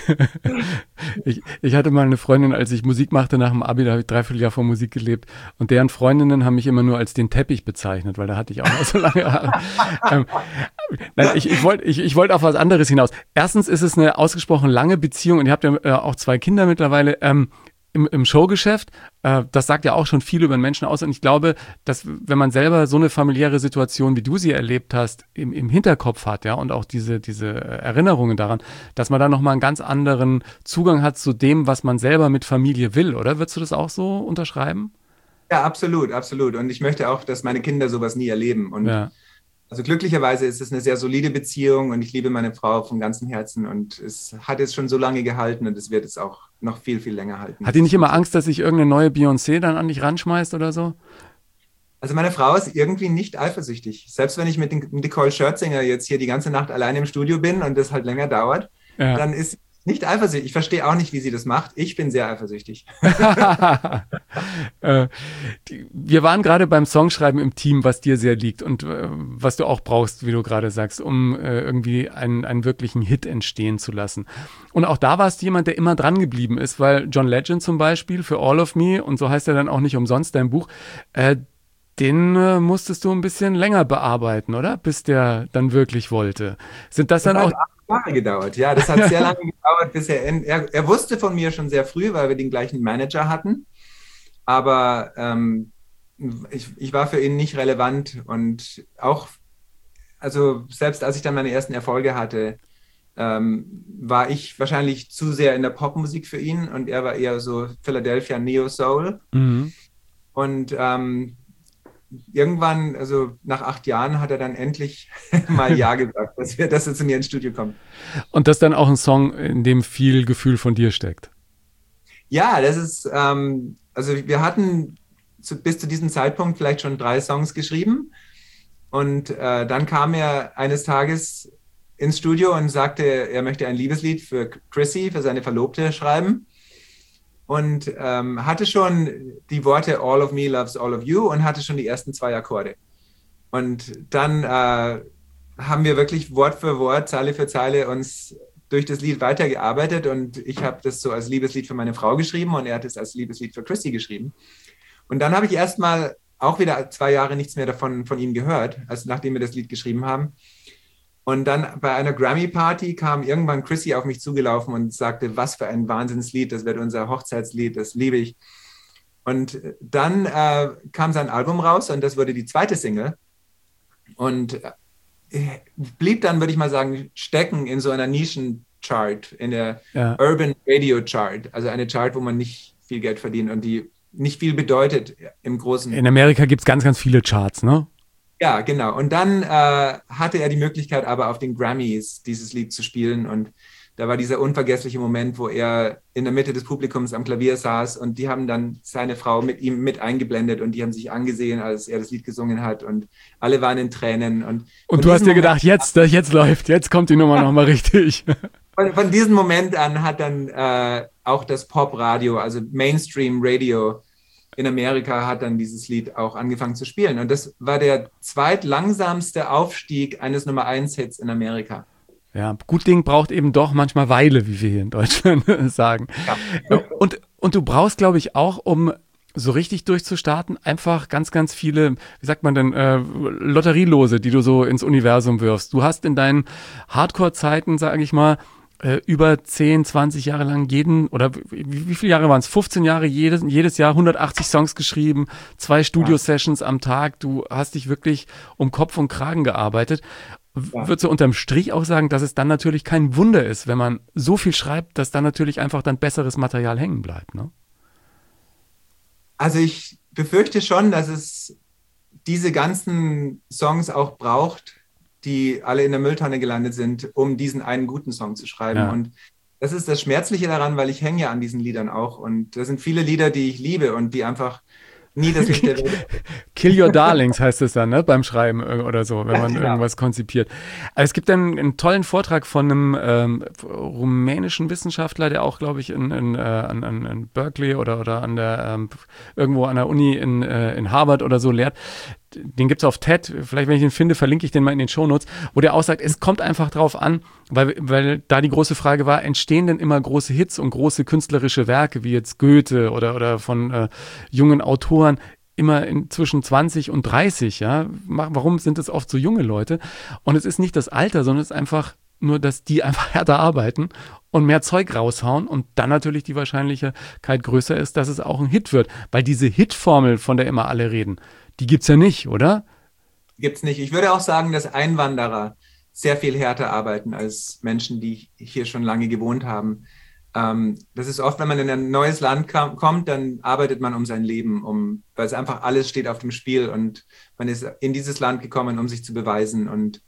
Ich hatte mal eine Freundin, als ich Musik machte nach dem Abi, da habe ich 3/4 von Musik gelebt und deren Freundinnen haben mich immer nur als den Teppich bezeichnet, weil da hatte ich auch noch so lange Haare. Nein, ich wollte auf was anderes hinaus. Erstens ist es eine ausgesprochen lange Beziehung und ihr habt ja auch 2 Kinder mittlerweile. Im Showgeschäft, das sagt ja auch schon viel über den Menschen aus und ich glaube, dass wenn man selber so eine familiäre Situation, wie du sie erlebt hast, im Hinterkopf hat, ja, und auch diese Erinnerungen daran, dass man da nochmal einen ganz anderen Zugang hat zu dem, was man selber mit Familie will, oder? Würdest du das auch so unterschreiben? Ja, absolut, absolut. Und ich möchte auch, dass meine Kinder sowas nie erleben. Und Ja. also glücklicherweise ist es eine sehr solide Beziehung und ich liebe meine Frau von ganzem Herzen und es hat jetzt schon so lange gehalten und es wird es auch noch viel, viel länger halten. Hat die nicht immer Angst, dass sich irgendeine neue Beyoncé dann an dich ranschmeißt oder so? Also meine Frau ist irgendwie nicht eifersüchtig. Selbst wenn ich mit Nicole Scherzinger jetzt hier die ganze Nacht alleine im Studio bin und das halt länger dauert, Ja. dann ist sie nicht eifersüchtig. Ich verstehe auch nicht, wie sie das macht. Ich bin sehr eifersüchtig. Wir waren gerade beim Songschreiben im Team, was dir sehr liegt und was du auch brauchst, wie du gerade sagst, um irgendwie einen wirklichen Hit entstehen zu lassen. Und auch da warst du jemand, der immer dran geblieben ist, weil John Legend zum Beispiel für All of Me, und so heißt er dann auch nicht umsonst dein Buch, den musstest du ein bisschen länger bearbeiten, oder? Bis der dann wirklich wollte. Sind das dann Das auch... hat 8 Jahre gedauert. Ja, das hat sehr lange gedauert, bis er wusste von mir schon sehr früh, weil wir den gleichen Manager hatten. Aber ich war für ihn nicht relevant und auch, also selbst als ich dann meine ersten Erfolge hatte, war ich wahrscheinlich zu sehr in der Popmusik für ihn und er war eher so Philadelphia Neo Soul. Mhm. Und irgendwann, also nach 8 Jahren, hat er dann endlich mal Ja gesagt, dass er zu mir ins Studio kommt. Und das dann auch ein Song, in dem viel Gefühl von dir steckt. Ja, das ist, also wir hatten bis zu diesem Zeitpunkt vielleicht schon 3 Songs geschrieben und dann kam er eines Tages ins Studio und sagte, er möchte ein Liebeslied für Chrissy, für seine Verlobte schreiben und hatte schon die Worte All of Me loves all of you und hatte schon die ersten 2 Akkorde. Und dann haben wir wirklich Wort für Wort, Zeile für Zeile uns durch das Lied weitergearbeitet und ich habe das so als Liebeslied für meine Frau geschrieben und er hat es als Liebeslied für Chrissy geschrieben. Und dann habe ich erstmal auch wieder 2 Jahre nichts mehr von ihm gehört, als nachdem wir das Lied geschrieben haben. Und dann bei einer Grammy-Party kam irgendwann Chrissy auf mich zugelaufen und sagte, was für ein Wahnsinnslied, das wird unser Hochzeitslied, das liebe ich. Und dann kam sein Album raus und das wurde die 2. Single und blieb dann, würde ich mal sagen, stecken in so einer Nischenchart, in der Urban Radio Chart, also eine Chart, wo man nicht viel Geld verdient und die nicht viel bedeutet im Großen. In Amerika gibt es ganz, ganz viele Charts, ne? Ja, genau. Und dann hatte er die Möglichkeit, aber auf den Grammys dieses Lied zu spielen. Und da war dieser unvergessliche Moment, wo er in der Mitte des Publikums am Klavier saß und die haben dann seine Frau mit ihm mit eingeblendet und die haben sich angesehen, als er das Lied gesungen hat und alle waren in Tränen. Und du hast dir gedacht, jetzt läuft, jetzt kommt die Nummer nochmal richtig. Von diesem Moment an hat dann auch das Popradio, also Mainstream Radio in Amerika, hat dann dieses Lied auch angefangen zu spielen. Und das war der zweitlangsamste Aufstieg eines Nummer-1-Hits in Amerika. Ja, gut Ding braucht eben doch manchmal Weile, wie wir hier in Deutschland sagen. Ja. Und du brauchst, glaube ich, auch, um so richtig durchzustarten, einfach ganz, ganz viele, wie sagt man denn, Lotterielose, die du so ins Universum wirfst. Du hast in deinen Hardcore-Zeiten, sage ich mal, über 10, 20 Jahre lang oder wie viele Jahre waren es? 15 Jahre, jedes Jahr 180 Songs geschrieben, 2 Studio-Sessions am Tag. Du hast dich wirklich um Kopf und Kragen gearbeitet. Ja. Würdest du unterm Strich auch sagen, dass es dann natürlich kein Wunder ist, wenn man so viel schreibt, dass dann natürlich einfach dann besseres Material hängen bleibt, ne? Also ich befürchte schon, dass es diese ganzen Songs auch braucht, die alle in der Mülltonne gelandet sind, um diesen einen guten Song zu schreiben. Ja. Und das ist das Schmerzliche daran, weil ich hänge ja an diesen Liedern auch. Und das sind viele Lieder, die ich liebe und die einfach nie das Lied der Welt. Kill Your Darlings heißt es dann, ne? Beim Schreiben oder so, wenn man irgendwas konzipiert. Also es gibt einen tollen Vortrag von einem rumänischen Wissenschaftler, der auch, glaube ich, an Berkeley oder an der irgendwo an der Uni in Harvard oder so lehrt. den gibt es auf TED, vielleicht wenn ich den finde, verlinke ich den mal in den Shownotes, wo der auch sagt, es kommt einfach drauf an, weil da die große Frage war, entstehen denn immer große Hits und große künstlerische Werke, wie jetzt Goethe oder von jungen Autoren, immer zwischen 20 und 30, ja? Warum sind es oft so junge Leute? Und es ist nicht das Alter, sondern es ist einfach nur, dass die einfach härter arbeiten und mehr Zeug raushauen und dann natürlich die Wahrscheinlichkeit größer ist, dass es auch ein Hit wird. Weil diese Hit-Formel, von der immer alle reden, die gibt's ja nicht, oder? Gibt's nicht. Ich würde auch sagen, dass Einwanderer sehr viel härter arbeiten als Menschen, die hier schon lange gewohnt haben. Das ist oft, wenn man in ein neues Land kommt, dann arbeitet man um sein Leben, weil es einfach alles steht auf dem Spiel und man ist in dieses Land gekommen, um sich zu beweisen und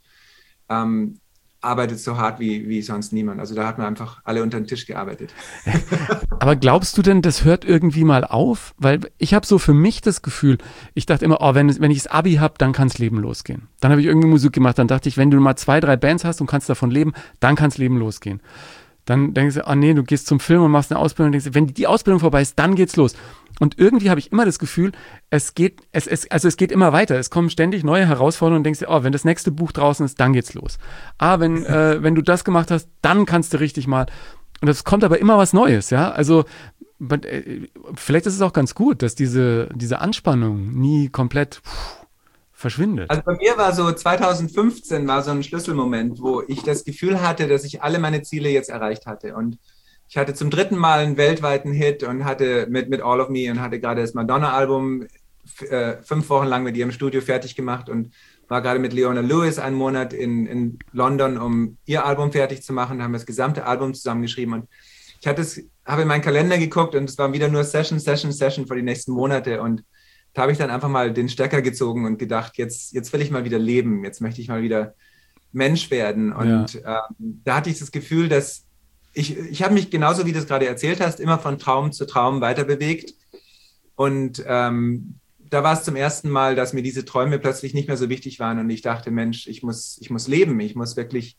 arbeitet so hart wie sonst niemand. Also da hat man einfach alle unter den Tisch gearbeitet. Aber glaubst du denn, das hört irgendwie mal auf? Weil ich habe so für mich das Gefühl, ich dachte immer, wenn ich das Abi habe, dann kann das Leben losgehen. Dann habe ich irgendwie Musik gemacht, dann dachte ich, wenn du mal 2, 3 Bands hast und kannst davon leben, dann kann das Leben losgehen. Dann denkst du, nee, du gehst zum Film und machst eine Ausbildung und denkst, wenn die Ausbildung vorbei ist, dann geht's los. Und irgendwie habe ich immer das Gefühl, es geht immer weiter. Es kommen ständig neue Herausforderungen und denkst dir, wenn das nächste Buch draußen ist, dann geht's los. Wenn du das gemacht hast, dann kannst du richtig mal. Und es kommt aber immer was Neues, ja. Also vielleicht ist es auch ganz gut, dass diese Anspannung nie komplett verschwindet. Also bei mir war so 2015 war so ein Schlüsselmoment, wo ich das Gefühl hatte, dass ich alle meine Ziele jetzt erreicht hatte. Und ich hatte zum 3. Mal einen weltweiten Hit und hatte mit All of Me und hatte gerade das Madonna-Album 5 Wochen lang mit ihrem Studio fertig gemacht und war gerade mit Leona Lewis einen Monat in London, um ihr Album fertig zu machen, haben das gesamte Album zusammengeschrieben und ich habe in meinen Kalender geguckt und es war wieder nur Session für die nächsten Monate und da habe ich dann einfach mal den Stecker gezogen und gedacht, jetzt will ich mal wieder leben, jetzt möchte ich mal wieder Mensch werden und da hatte ich das Gefühl, dass ich habe mich genauso, wie du es gerade erzählt hast, immer von Traum zu Traum weiter bewegt. Und da war es zum ersten Mal, dass mir diese Träume plötzlich nicht mehr so wichtig waren. Und ich dachte, Mensch, ich muss leben. Ich muss wirklich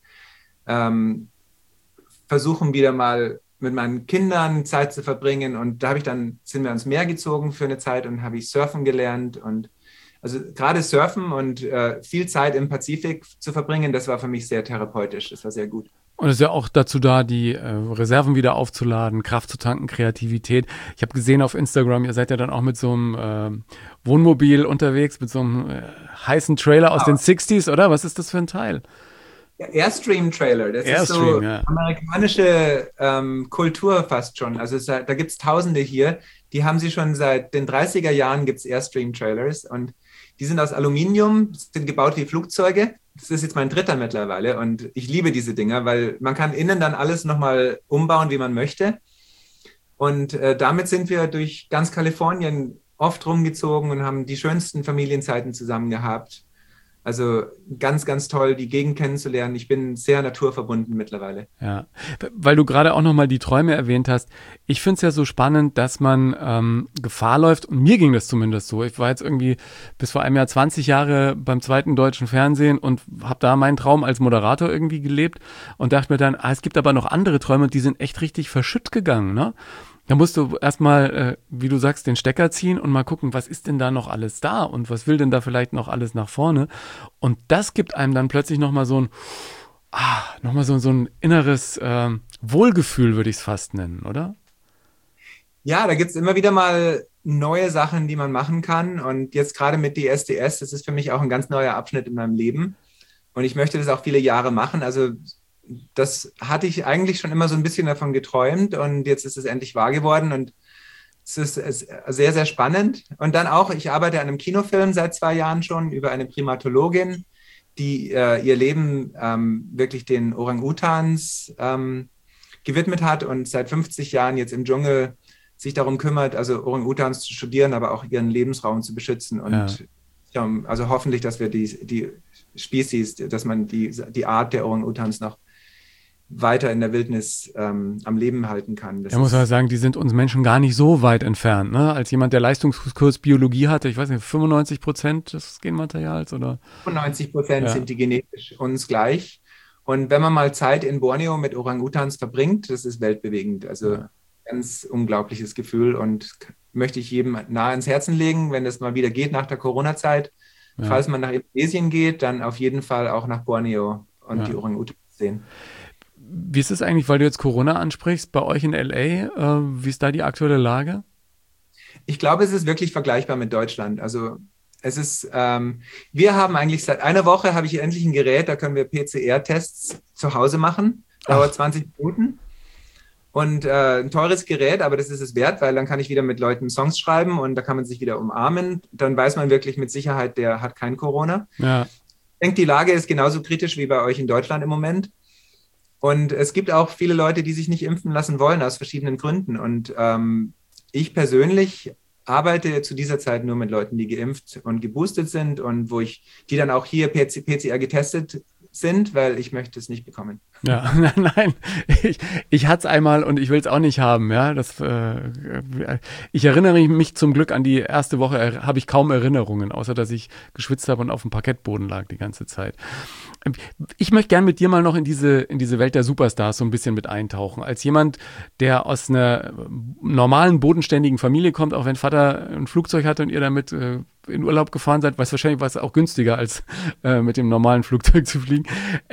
versuchen, wieder mal mit meinen Kindern Zeit zu verbringen. Und da sind wir ans Meer gezogen für eine Zeit und habe ich Surfen gelernt. Und also gerade Surfen und viel Zeit im Pazifik zu verbringen, das war für mich sehr therapeutisch. Das war sehr gut. Und es ist ja auch dazu da, die Reserven wieder aufzuladen, Kraft zu tanken, Kreativität. Ich habe gesehen auf Instagram, ihr seid ja dann auch mit so einem Wohnmobil unterwegs, mit so einem heißen Trailer aus den 60s, oder? Was ist das für ein Teil? Ja, Airstream-Trailer, das Airstream, ist so ja. Amerikanische Kultur fast schon. Also da gibt es Tausende hier, die haben sie schon seit den 30er Jahren, gibt es Airstream-Trailers und die sind aus Aluminium, sind gebaut wie Flugzeuge. Das ist jetzt mein 3. mittlerweile und ich liebe diese Dinger, weil man kann innen dann alles nochmal umbauen, wie man möchte. Und damit sind wir durch ganz Kalifornien oft rumgezogen und haben die schönsten Familienzeiten zusammen gehabt. Also ganz, ganz toll, die Gegend kennenzulernen. Ich bin sehr naturverbunden mittlerweile. Ja, weil du gerade auch nochmal die Träume erwähnt hast. Ich finde es ja so spannend, dass man Gefahr läuft, und mir ging das zumindest so. Ich war jetzt irgendwie bis vor einem Jahr 20 Jahre beim 2. deutschen Fernsehen und habe da meinen Traum als Moderator irgendwie gelebt und dachte mir dann, es gibt aber noch andere Träume und die sind echt richtig verschütt gegangen, ne? Da musst du erstmal, wie du sagst, den Stecker ziehen und mal gucken, was ist denn da noch alles da und was will denn da vielleicht noch alles nach vorne. Und das gibt einem dann plötzlich nochmal so ein inneres Wohlgefühl, würde ich es fast nennen, oder? Ja, da gibt es immer wieder mal neue Sachen, die man machen kann. Und jetzt gerade mit DSDS, das ist für mich auch ein ganz neuer Abschnitt in meinem Leben. Und ich möchte das auch viele Jahre machen. Also das hatte ich eigentlich schon immer so ein bisschen davon geträumt und jetzt ist es endlich wahr geworden und es ist sehr, sehr spannend. Und dann auch, ich arbeite an einem Kinofilm seit 2 Jahren schon über eine Primatologin, die ihr Leben wirklich den Orang-Utans gewidmet hat und seit 50 Jahren jetzt im Dschungel sich darum kümmert, also Orang-Utans zu studieren, aber auch ihren Lebensraum zu beschützen und also hoffentlich, dass wir die Spezies, dass man die Art der Orang-Utans noch weiter in der Wildnis am Leben halten kann. Da muss man sagen, die sind uns Menschen gar nicht so weit entfernt, ne? Als jemand, der Leistungskurs Biologie hatte, ich weiß nicht, 95% des Genmaterials oder? 95% sind die genetisch uns gleich. Und wenn man mal Zeit in Borneo mit Orang-Utans verbringt, das ist weltbewegend. Also ganz unglaubliches Gefühl und möchte ich jedem nahe ins Herzen legen, wenn es mal wieder geht nach der Corona-Zeit. Falls man nach Indonesien geht, dann auf jeden Fall auch nach Borneo und die Orang-Utans sehen. Wie ist es eigentlich, weil du jetzt Corona ansprichst, bei euch in LA? Wie ist da die aktuelle Lage? Ich glaube, es ist wirklich vergleichbar mit Deutschland. Also es ist, wir haben eigentlich seit einer Woche habe ich endlich ein Gerät, da können wir PCR-Tests zu Hause machen. Dauert 20 Minuten. Und ein teures Gerät, aber das ist es wert, weil dann kann ich wieder mit Leuten Songs schreiben und da kann man sich wieder umarmen. Dann weiß man wirklich mit Sicherheit, der hat kein Corona. Ja. Ich denke, die Lage ist genauso kritisch wie bei euch in Deutschland im Moment. Und es gibt auch viele Leute, die sich nicht impfen lassen wollen, aus verschiedenen Gründen. Und ich persönlich arbeite zu dieser Zeit nur mit Leuten, die geimpft und geboostet sind und die dann auch hier PCR getestet sind, weil ich möchte es nicht bekommen. Ja, nein, ich hatte es einmal und ich will es auch nicht haben. Ja, ich erinnere mich zum Glück an die erste Woche, habe ich kaum Erinnerungen, außer dass ich geschwitzt habe und auf dem Parkettboden lag die ganze Zeit. Ich möchte gerne mit dir mal noch in diese Welt der Superstars so ein bisschen mit eintauchen. Als jemand, der aus einer normalen, bodenständigen Familie kommt, auch wenn Vater ein Flugzeug hatte und ihr damit in Urlaub gefahren seid, wahrscheinlich war es auch günstiger, als mit dem normalen Flugzeug zu fliegen.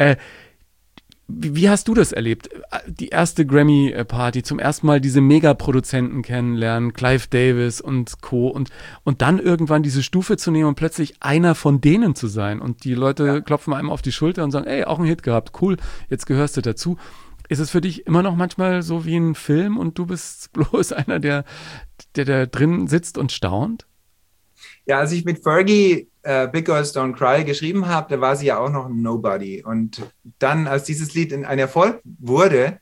Wie hast du das erlebt? Die erste Grammy-Party, zum ersten Mal diese Megaproduzenten kennenlernen, Clive Davis und Co. Und dann irgendwann diese Stufe zu nehmen und plötzlich einer von denen zu sein. Und die Leute klopfen einem auf die Schulter und sagen, ey, auch einen Hit gehabt, cool, jetzt gehörst du dazu. Ist es für dich immer noch manchmal so wie ein Film und du bist bloß einer, der da drin sitzt und staunt? Ja, als ich mit Fergie Big Girls Don't Cry geschrieben habe, da war sie ja auch noch ein Nobody. Und dann, als dieses Lied ein Erfolg wurde,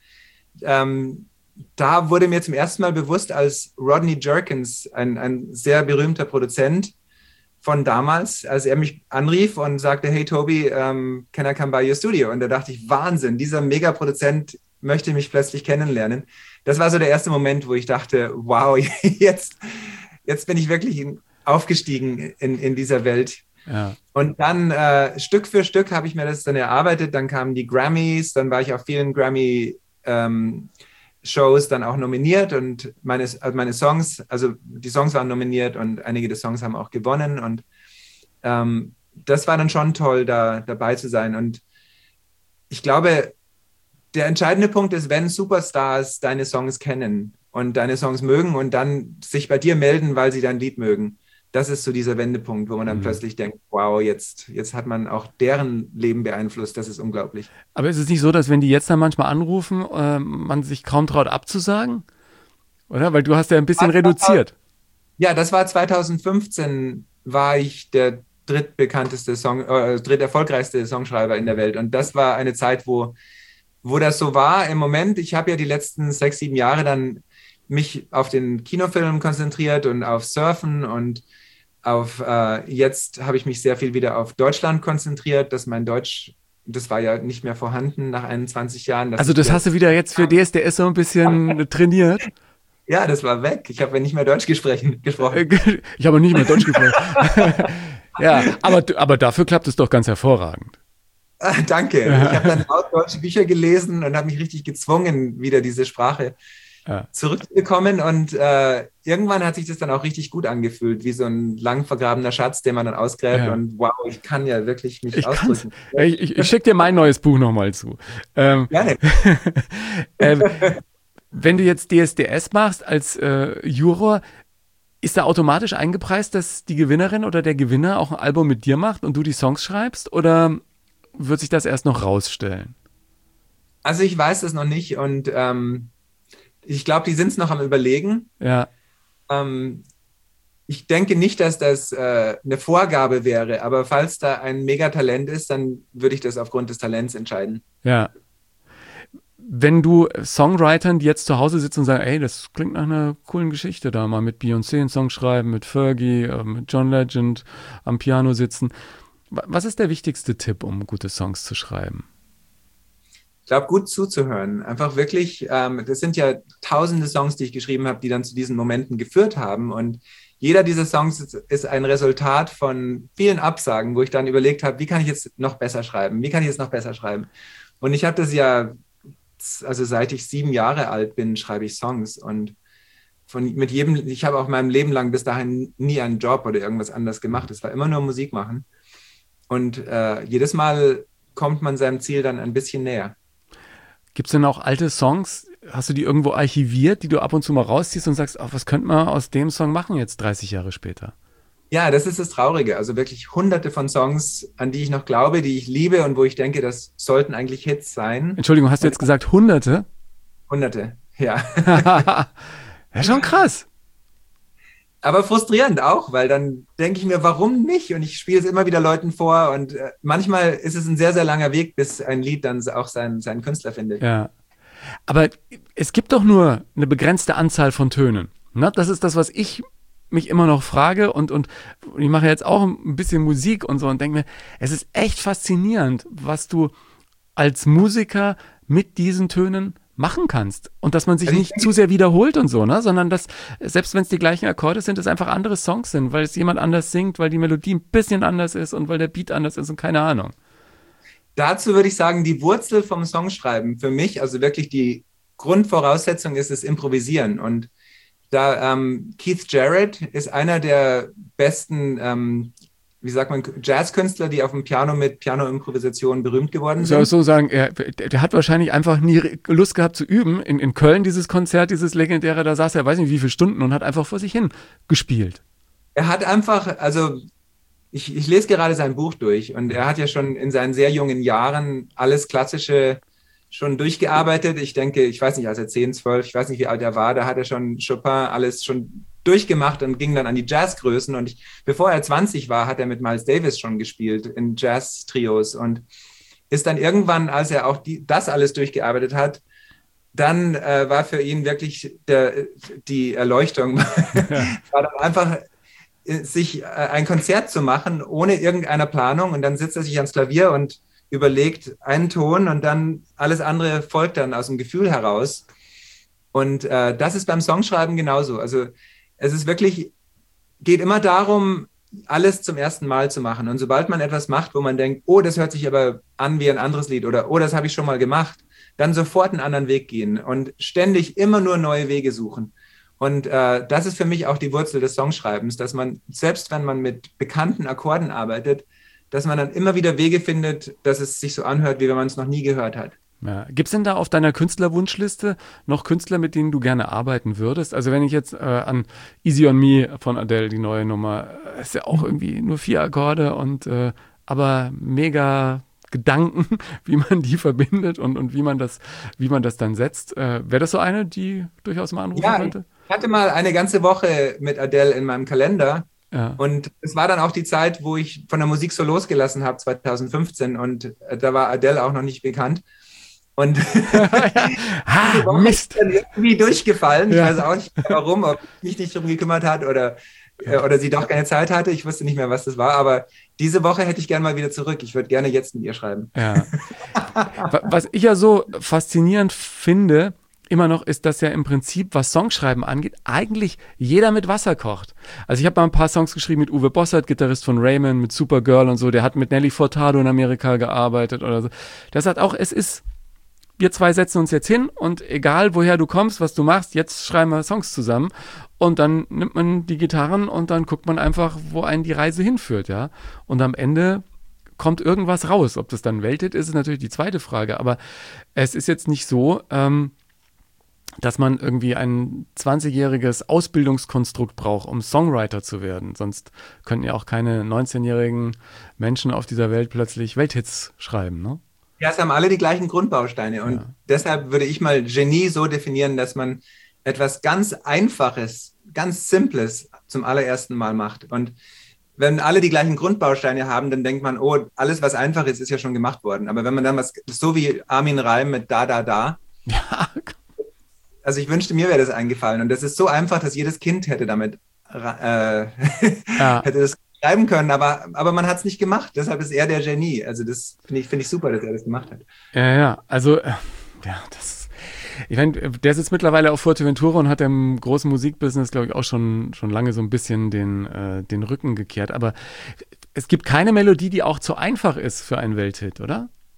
da wurde mir zum ersten Mal bewusst, als Rodney Jerkins, ein sehr berühmter Produzent von damals, als er mich anrief und sagte, hey Toby, can I come by your studio? Und da dachte ich, Wahnsinn, dieser Megaproduzent möchte mich plötzlich kennenlernen. Das war so der erste Moment, wo ich dachte, wow, jetzt bin ich wirklich aufgestiegen in dieser Welt. Ja. Und dann Stück für Stück habe ich mir das dann erarbeitet. Dann kamen die Grammys, dann war ich auf vielen Grammy-Shows dann auch nominiert und meine Songs, also die Songs waren nominiert und einige der Songs haben auch gewonnen und das war dann schon toll, da dabei zu sein. Und ich glaube, der entscheidende Punkt ist, wenn Superstars deine Songs kennen und deine Songs mögen und dann sich bei dir melden, weil sie dein Lied mögen. Das ist so dieser Wendepunkt, wo man dann plötzlich denkt, wow, jetzt hat man auch deren Leben beeinflusst. Das ist unglaublich. Aber ist es nicht so, dass wenn die jetzt dann manchmal anrufen, man sich kaum traut abzusagen? Oder? Weil du hast ja ein bisschen reduziert. Ja, das war 2015, war ich der dritterfolgreichste Songschreiber in der Welt. Und das war eine Zeit, wo das so war. Im Moment, ich habe ja die letzten 6, 7 Jahre dann mich auf den Kinofilm konzentriert und auf Surfen und jetzt habe ich mich sehr viel wieder auf Deutschland konzentriert, dass mein Deutsch, das war ja nicht mehr vorhanden nach 21 Jahren. Also das hast du wieder jetzt für DSDS so ein bisschen trainiert? Ja, das war weg. Ich habe ja nicht mehr Deutsch gesprochen. Ich habe nicht mehr Deutsch gesprochen. Ja, aber dafür klappt es doch ganz hervorragend. Danke. Ich habe dann auch deutsche Bücher gelesen und habe mich richtig gezwungen, wieder diese Sprache zurückzubekommen. Und irgendwann hat sich das dann auch richtig gut angefühlt, wie so ein lang vergrabener Schatz, den man dann ausgräbt. Ja. Und wow, ich kann ja wirklich mich ausdrücken. Ich schicke dir mein neues Buch nochmal zu. Gerne. Wenn du jetzt DSDS machst als Juror, ist da automatisch eingepreist, dass die Gewinnerin oder der Gewinner auch ein Album mit dir macht und du die Songs schreibst? Oder wird sich das erst noch rausstellen? Also ich weiß das noch nicht und ich glaube, die sind es noch am Überlegen. Ja. Ich denke nicht, dass das eine Vorgabe wäre, aber falls da ein Megatalent ist, dann würde ich das aufgrund des Talents entscheiden. Ja. Wenn du Songwritern, die jetzt zu Hause sitzen und sagen, ey, das klingt nach einer coolen Geschichte, da mal mit Beyoncé einen Song schreiben, mit Fergie, mit John Legend am Piano sitzen. Was ist der wichtigste Tipp, um gute Songs zu schreiben? Ich glaube, gut zuzuhören. Einfach wirklich, das sind ja tausende Songs, die ich geschrieben habe, die dann zu diesen Momenten geführt haben. Und jeder dieser Songs ist ein Resultat von vielen Absagen, wo ich dann überlegt habe, wie kann ich jetzt noch besser schreiben? Wie kann ich jetzt noch besser schreiben? Und ich habe das ja, also seit ich 7 Jahre alt bin, schreibe ich Songs. Und ich habe auch meinem Leben lang bis dahin nie einen Job oder irgendwas anderes gemacht. Es war immer nur Musik machen. Und jedes Mal kommt man seinem Ziel dann ein bisschen näher. Gibt es denn auch alte Songs, hast du die irgendwo archiviert, die du ab und zu mal rausziehst und sagst, was könnte man aus dem Song machen jetzt 30 Jahre später? Ja, das ist das Traurige. Also wirklich hunderte von Songs, an die ich noch glaube, die ich liebe und wo ich denke, das sollten eigentlich Hits sein. Entschuldigung, hast du jetzt gesagt Hunderte? Hunderte, ja. Ja, schon krass. Aber frustrierend auch, weil dann denke ich mir, warum nicht? Und ich spiele es immer wieder Leuten vor und manchmal ist es ein sehr, sehr langer Weg, bis ein Lied dann auch seinen Künstler findet. Ja. Aber es gibt doch nur eine begrenzte Anzahl von Tönen. Ne? Das ist das, was ich mich immer noch frage und ich mache jetzt auch ein bisschen Musik und so und denke mir, es ist echt faszinierend, was du als Musiker mit diesen Tönen machen kannst und dass man sich nicht zu sehr wiederholt und so, ne? Sondern dass, selbst wenn es die gleichen Akkorde sind, es einfach andere Songs sind, weil es jemand anders singt, weil die Melodie ein bisschen anders ist und weil der Beat anders ist und keine Ahnung. Dazu würde ich sagen, die Wurzel vom Songschreiben für mich, also wirklich die Grundvoraussetzung ist das Improvisieren. Und da Keith Jarrett ist einer der besten, wie sagt man, Jazzkünstler, die auf dem Piano mit Piano-Improvisation berühmt geworden sind. Soll ich so sagen, der hat wahrscheinlich einfach nie Lust gehabt zu üben. In Köln dieses Konzert, dieses legendäre, da saß er, weiß nicht wie viele Stunden und hat einfach vor sich hin gespielt. Er hat einfach, also ich lese gerade sein Buch durch und er hat ja schon in seinen sehr jungen Jahren alles Klassische schon durchgearbeitet. Ich denke, ich weiß nicht, als er 10, 12, ich weiß nicht, wie alt er war, da hat er schon Chopin alles schon durchgemacht und ging dann an die Jazzgrößen. Und bevor er 20 war, hat er mit Miles Davis schon gespielt in Jazz-Trios und ist dann irgendwann, als er auch das alles durchgearbeitet hat, dann war für ihn wirklich die Erleuchtung, war dann einfach sich ein Konzert zu machen, ohne irgendeine Planung. Und dann sitzt er sich ans Klavier und überlegt einen Ton und dann alles andere folgt dann aus dem Gefühl heraus. Und das ist beim Songschreiben genauso. Also es ist wirklich, geht immer darum, alles zum ersten Mal zu machen. Und sobald man etwas macht, wo man denkt, oh, das hört sich aber an wie ein anderes Lied oder oh, das habe ich schon mal gemacht, dann sofort einen anderen Weg gehen und ständig immer nur neue Wege suchen. Und das ist für mich auch die Wurzel des Songschreibens, dass man, selbst wenn man mit bekannten Akkorden arbeitet, dass man dann immer wieder Wege findet, dass es sich so anhört, wie wenn man es noch nie gehört hat. Ja. Gibt es denn da auf deiner Künstlerwunschliste noch Künstler, mit denen du gerne arbeiten würdest? Also wenn ich jetzt an Easy on Me von Adele, die neue Nummer, ist ja auch irgendwie nur 4 Akkorde und aber mega Gedanken, wie man die verbindet und wie man das dann setzt. Wäre das so eine, die durchaus mal anrufen könnte? Ich hatte mal eine ganze Woche mit Adele in meinem Kalender. Ja. Und es war dann auch die Zeit, wo ich von der Musik so losgelassen habe, 2015. Und da war Adele auch noch nicht bekannt. Und Mist. Ist dann irgendwie durchgefallen. Ja. Ich weiß auch nicht warum, ob mich nicht darum gekümmert hat oder sie doch keine Zeit hatte. Ich wusste nicht mehr, was das war. Aber diese Woche hätte ich gerne mal wieder zurück. Ich würde gerne jetzt mit ihr schreiben. Ja. Was ich ja so faszinierend finde, immer noch, ist, dass ja im Prinzip, was Songschreiben angeht, eigentlich jeder mit Wasser kocht. Also ich habe mal ein paar Songs geschrieben mit Uwe Bossert, Gitarrist von Raymond, mit Supergirl und so. Der hat mit Nelly Furtado in Amerika gearbeitet oder so. Der sagt auch, wir zwei setzen uns jetzt hin und egal woher du kommst, was du machst, jetzt schreiben wir Songs zusammen und dann nimmt man die Gitarren und dann guckt man einfach, wo einen die Reise hinführt, ja. Und am Ende kommt irgendwas raus. Ob das dann Welthit ist, ist natürlich die zweite Frage, aber es ist jetzt nicht so, dass man irgendwie ein 20-jähriges Ausbildungskonstrukt braucht, um Songwriter zu werden. Sonst könnten ja auch keine 19-jährigen Menschen auf dieser Welt plötzlich Welthits schreiben, ne? Ja, es haben alle die gleichen Grundbausteine und deshalb würde ich mal Genie so definieren, dass man etwas ganz Einfaches, ganz Simples zum allerersten Mal macht. Und wenn alle die gleichen Grundbausteine haben, dann denkt man, oh, alles, was einfach ist, ist ja schon gemacht worden. Aber wenn man dann so wie Armin Reim mit Da, Da, Da. Ja. Also ich wünschte, mir wäre das eingefallen. Und das ist so einfach, dass jedes Kind hätte damit hätte das schreiben können, aber man hat es nicht gemacht. Deshalb ist er der Genie. Also das finde ich super, dass er das gemacht hat. Ja, also ich meine, der sitzt mittlerweile auf Fuerteventura und hat im großen Musikbusiness, glaube ich, auch schon lange so ein bisschen den Rücken gekehrt. Aber es gibt keine Melodie, die auch zu einfach ist für einen Welthit, oder?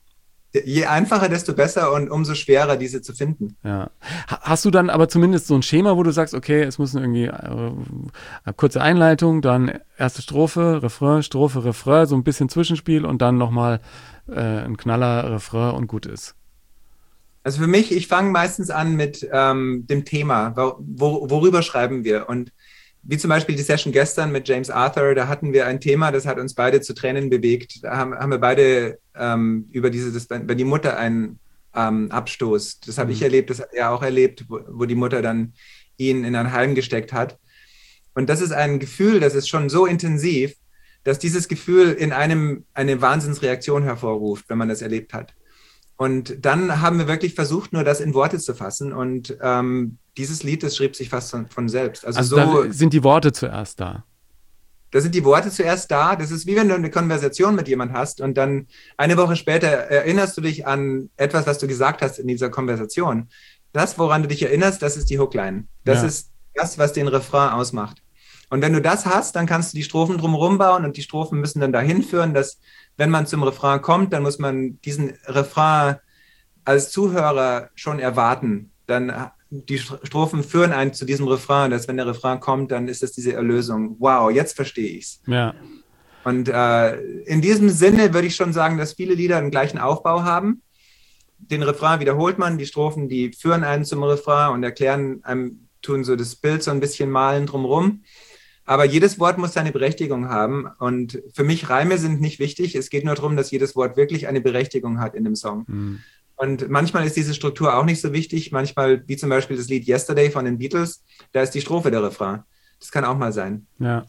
Je einfacher, desto besser und umso schwerer, diese zu finden. Ja. Hast du dann aber zumindest so ein Schema, wo du sagst, okay, es muss irgendwie eine kurze Einleitung, dann erste Strophe, Refrain, so ein bisschen Zwischenspiel und dann nochmal ein Knaller, Refrain und gut ist. Also für mich, ich fange meistens an mit dem Thema, worüber schreiben wir? Und wie zum Beispiel die Session gestern mit James Arthur, da hatten wir ein Thema, das hat uns beide zu Tränen bewegt. Da haben wir beide über bei die Mutter einen Abstoß. Das habe ich erlebt, das hat er auch erlebt, wo die Mutter dann ihn in ein Heim gesteckt hat. Und das ist ein Gefühl, das ist schon so intensiv, dass dieses Gefühl in einem eine Wahnsinnsreaktion hervorruft, wenn man das erlebt hat. Und dann haben wir wirklich versucht, nur das in Worte zu fassen. Und dieses Lied, das schrieb sich fast von selbst. Also so, da sind die Worte zuerst da. Da sind die Worte zuerst da. Das ist wie wenn du eine Konversation mit jemand hast und dann eine Woche später erinnerst du dich an etwas, was du gesagt hast in dieser Konversation. Das, woran du dich erinnerst, das ist die Hookline. Das ist das, was den Refrain ausmacht. Und wenn du das hast, dann kannst du die Strophen drumherum bauen und die Strophen müssen dann dahin führen, dass, wenn man zum Refrain kommt, dann muss man diesen Refrain als Zuhörer schon erwarten. Dann die Strophen führen einen zu diesem Refrain, dass wenn der Refrain kommt, dann ist das diese Erlösung. Wow, jetzt verstehe ich's. Ja. Und in diesem Sinne würde ich schon sagen, dass viele Lieder den gleichen Aufbau haben. Den Refrain wiederholt man, die Strophen, die führen einen zum Refrain und erklären einem, tun so das Bild so ein bisschen malen drumherum. Aber jedes Wort muss seine Berechtigung haben. Und für mich, Reime sind nicht wichtig. Es geht nur darum, dass jedes Wort wirklich eine Berechtigung hat in dem Song. Mhm. Und manchmal ist diese Struktur auch nicht so wichtig. Manchmal, wie zum Beispiel das Lied Yesterday von den Beatles, da ist die Strophe der Refrain. Das kann auch mal sein. Ja.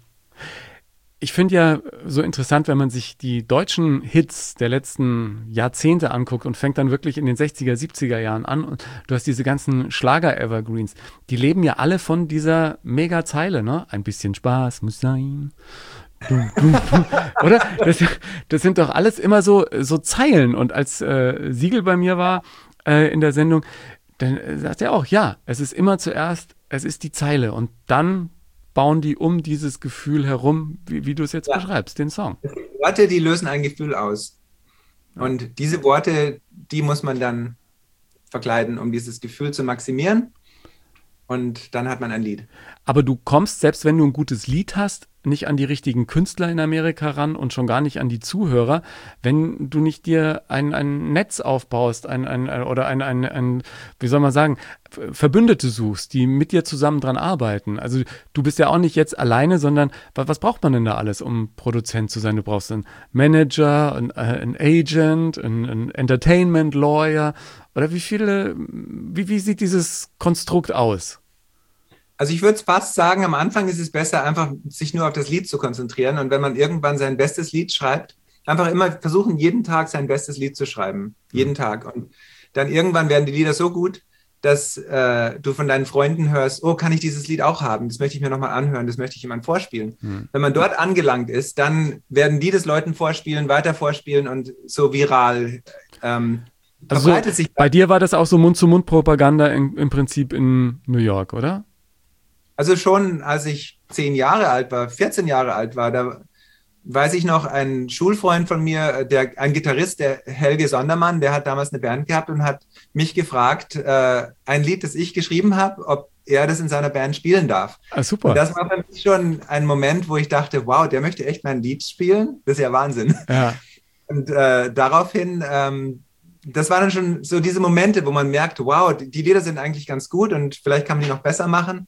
Ich finde ja so interessant, wenn man sich die deutschen Hits der letzten Jahrzehnte anguckt und fängt dann wirklich in den 60er, 70er Jahren an und du hast diese ganzen Schlager-Evergreens, die leben ja alle von dieser Mega-Zeile, ne? Ein bisschen Spaß muss sein. Oder? Das sind doch alles immer so Zeilen. Und als Siegel bei mir war in der Sendung, dann sagt er auch, ja, es ist immer zuerst, es ist die Zeile und dann bauen die um dieses Gefühl herum, wie du es jetzt beschreibst, den Song. Worte, die lösen ein Gefühl aus. Und diese Worte, die muss man dann verkleiden, um dieses Gefühl zu maximieren. Und dann hat man ein Lied. Aber du kommst, selbst wenn du ein gutes Lied hast, nicht an die richtigen Künstler in Amerika ran und schon gar nicht an die Zuhörer, wenn du nicht dir ein Netz aufbaust, wie soll man sagen, Verbündete suchst, die mit dir zusammen dran arbeiten. Also du bist ja auch nicht jetzt alleine, sondern was braucht man denn da alles, um Produzent zu sein? Du brauchst einen Manager, einen Agent, einen Entertainment Lawyer oder wie sieht dieses Konstrukt aus? Also ich würde fast sagen, am Anfang ist es besser, einfach sich nur auf das Lied zu konzentrieren. Und wenn man irgendwann sein bestes Lied schreibt, einfach immer versuchen, jeden Tag sein bestes Lied zu schreiben. Jeden Tag. Und dann irgendwann werden die Lieder so gut, dass du von deinen Freunden hörst, oh, kann ich dieses Lied auch haben? Das möchte ich mir nochmal anhören, das möchte ich jemandem vorspielen. Wenn man dort angelangt ist, dann werden die das Leuten vorspielen, weiter vorspielen und so viral verbreitet sich. Bei dir war das auch so Mund-zu-Mund-Propaganda im Prinzip in New York, oder? Also schon, als ich 14 Jahre alt war, da weiß ich noch, ein Schulfreund von mir, ein Gitarrist, der Helge Sondermann, der hat damals eine Band gehabt und hat mich gefragt, ein Lied, das ich geschrieben habe, ob er das in seiner Band spielen darf. Ah, super. Und das war für mich schon ein Moment, wo ich dachte, wow, der möchte echt mein Lied spielen? Das ist ja Wahnsinn. Ja. Und daraufhin, das waren dann schon so diese Momente, wo man merkt, wow, die Lieder sind eigentlich ganz gut und vielleicht kann man die noch besser machen.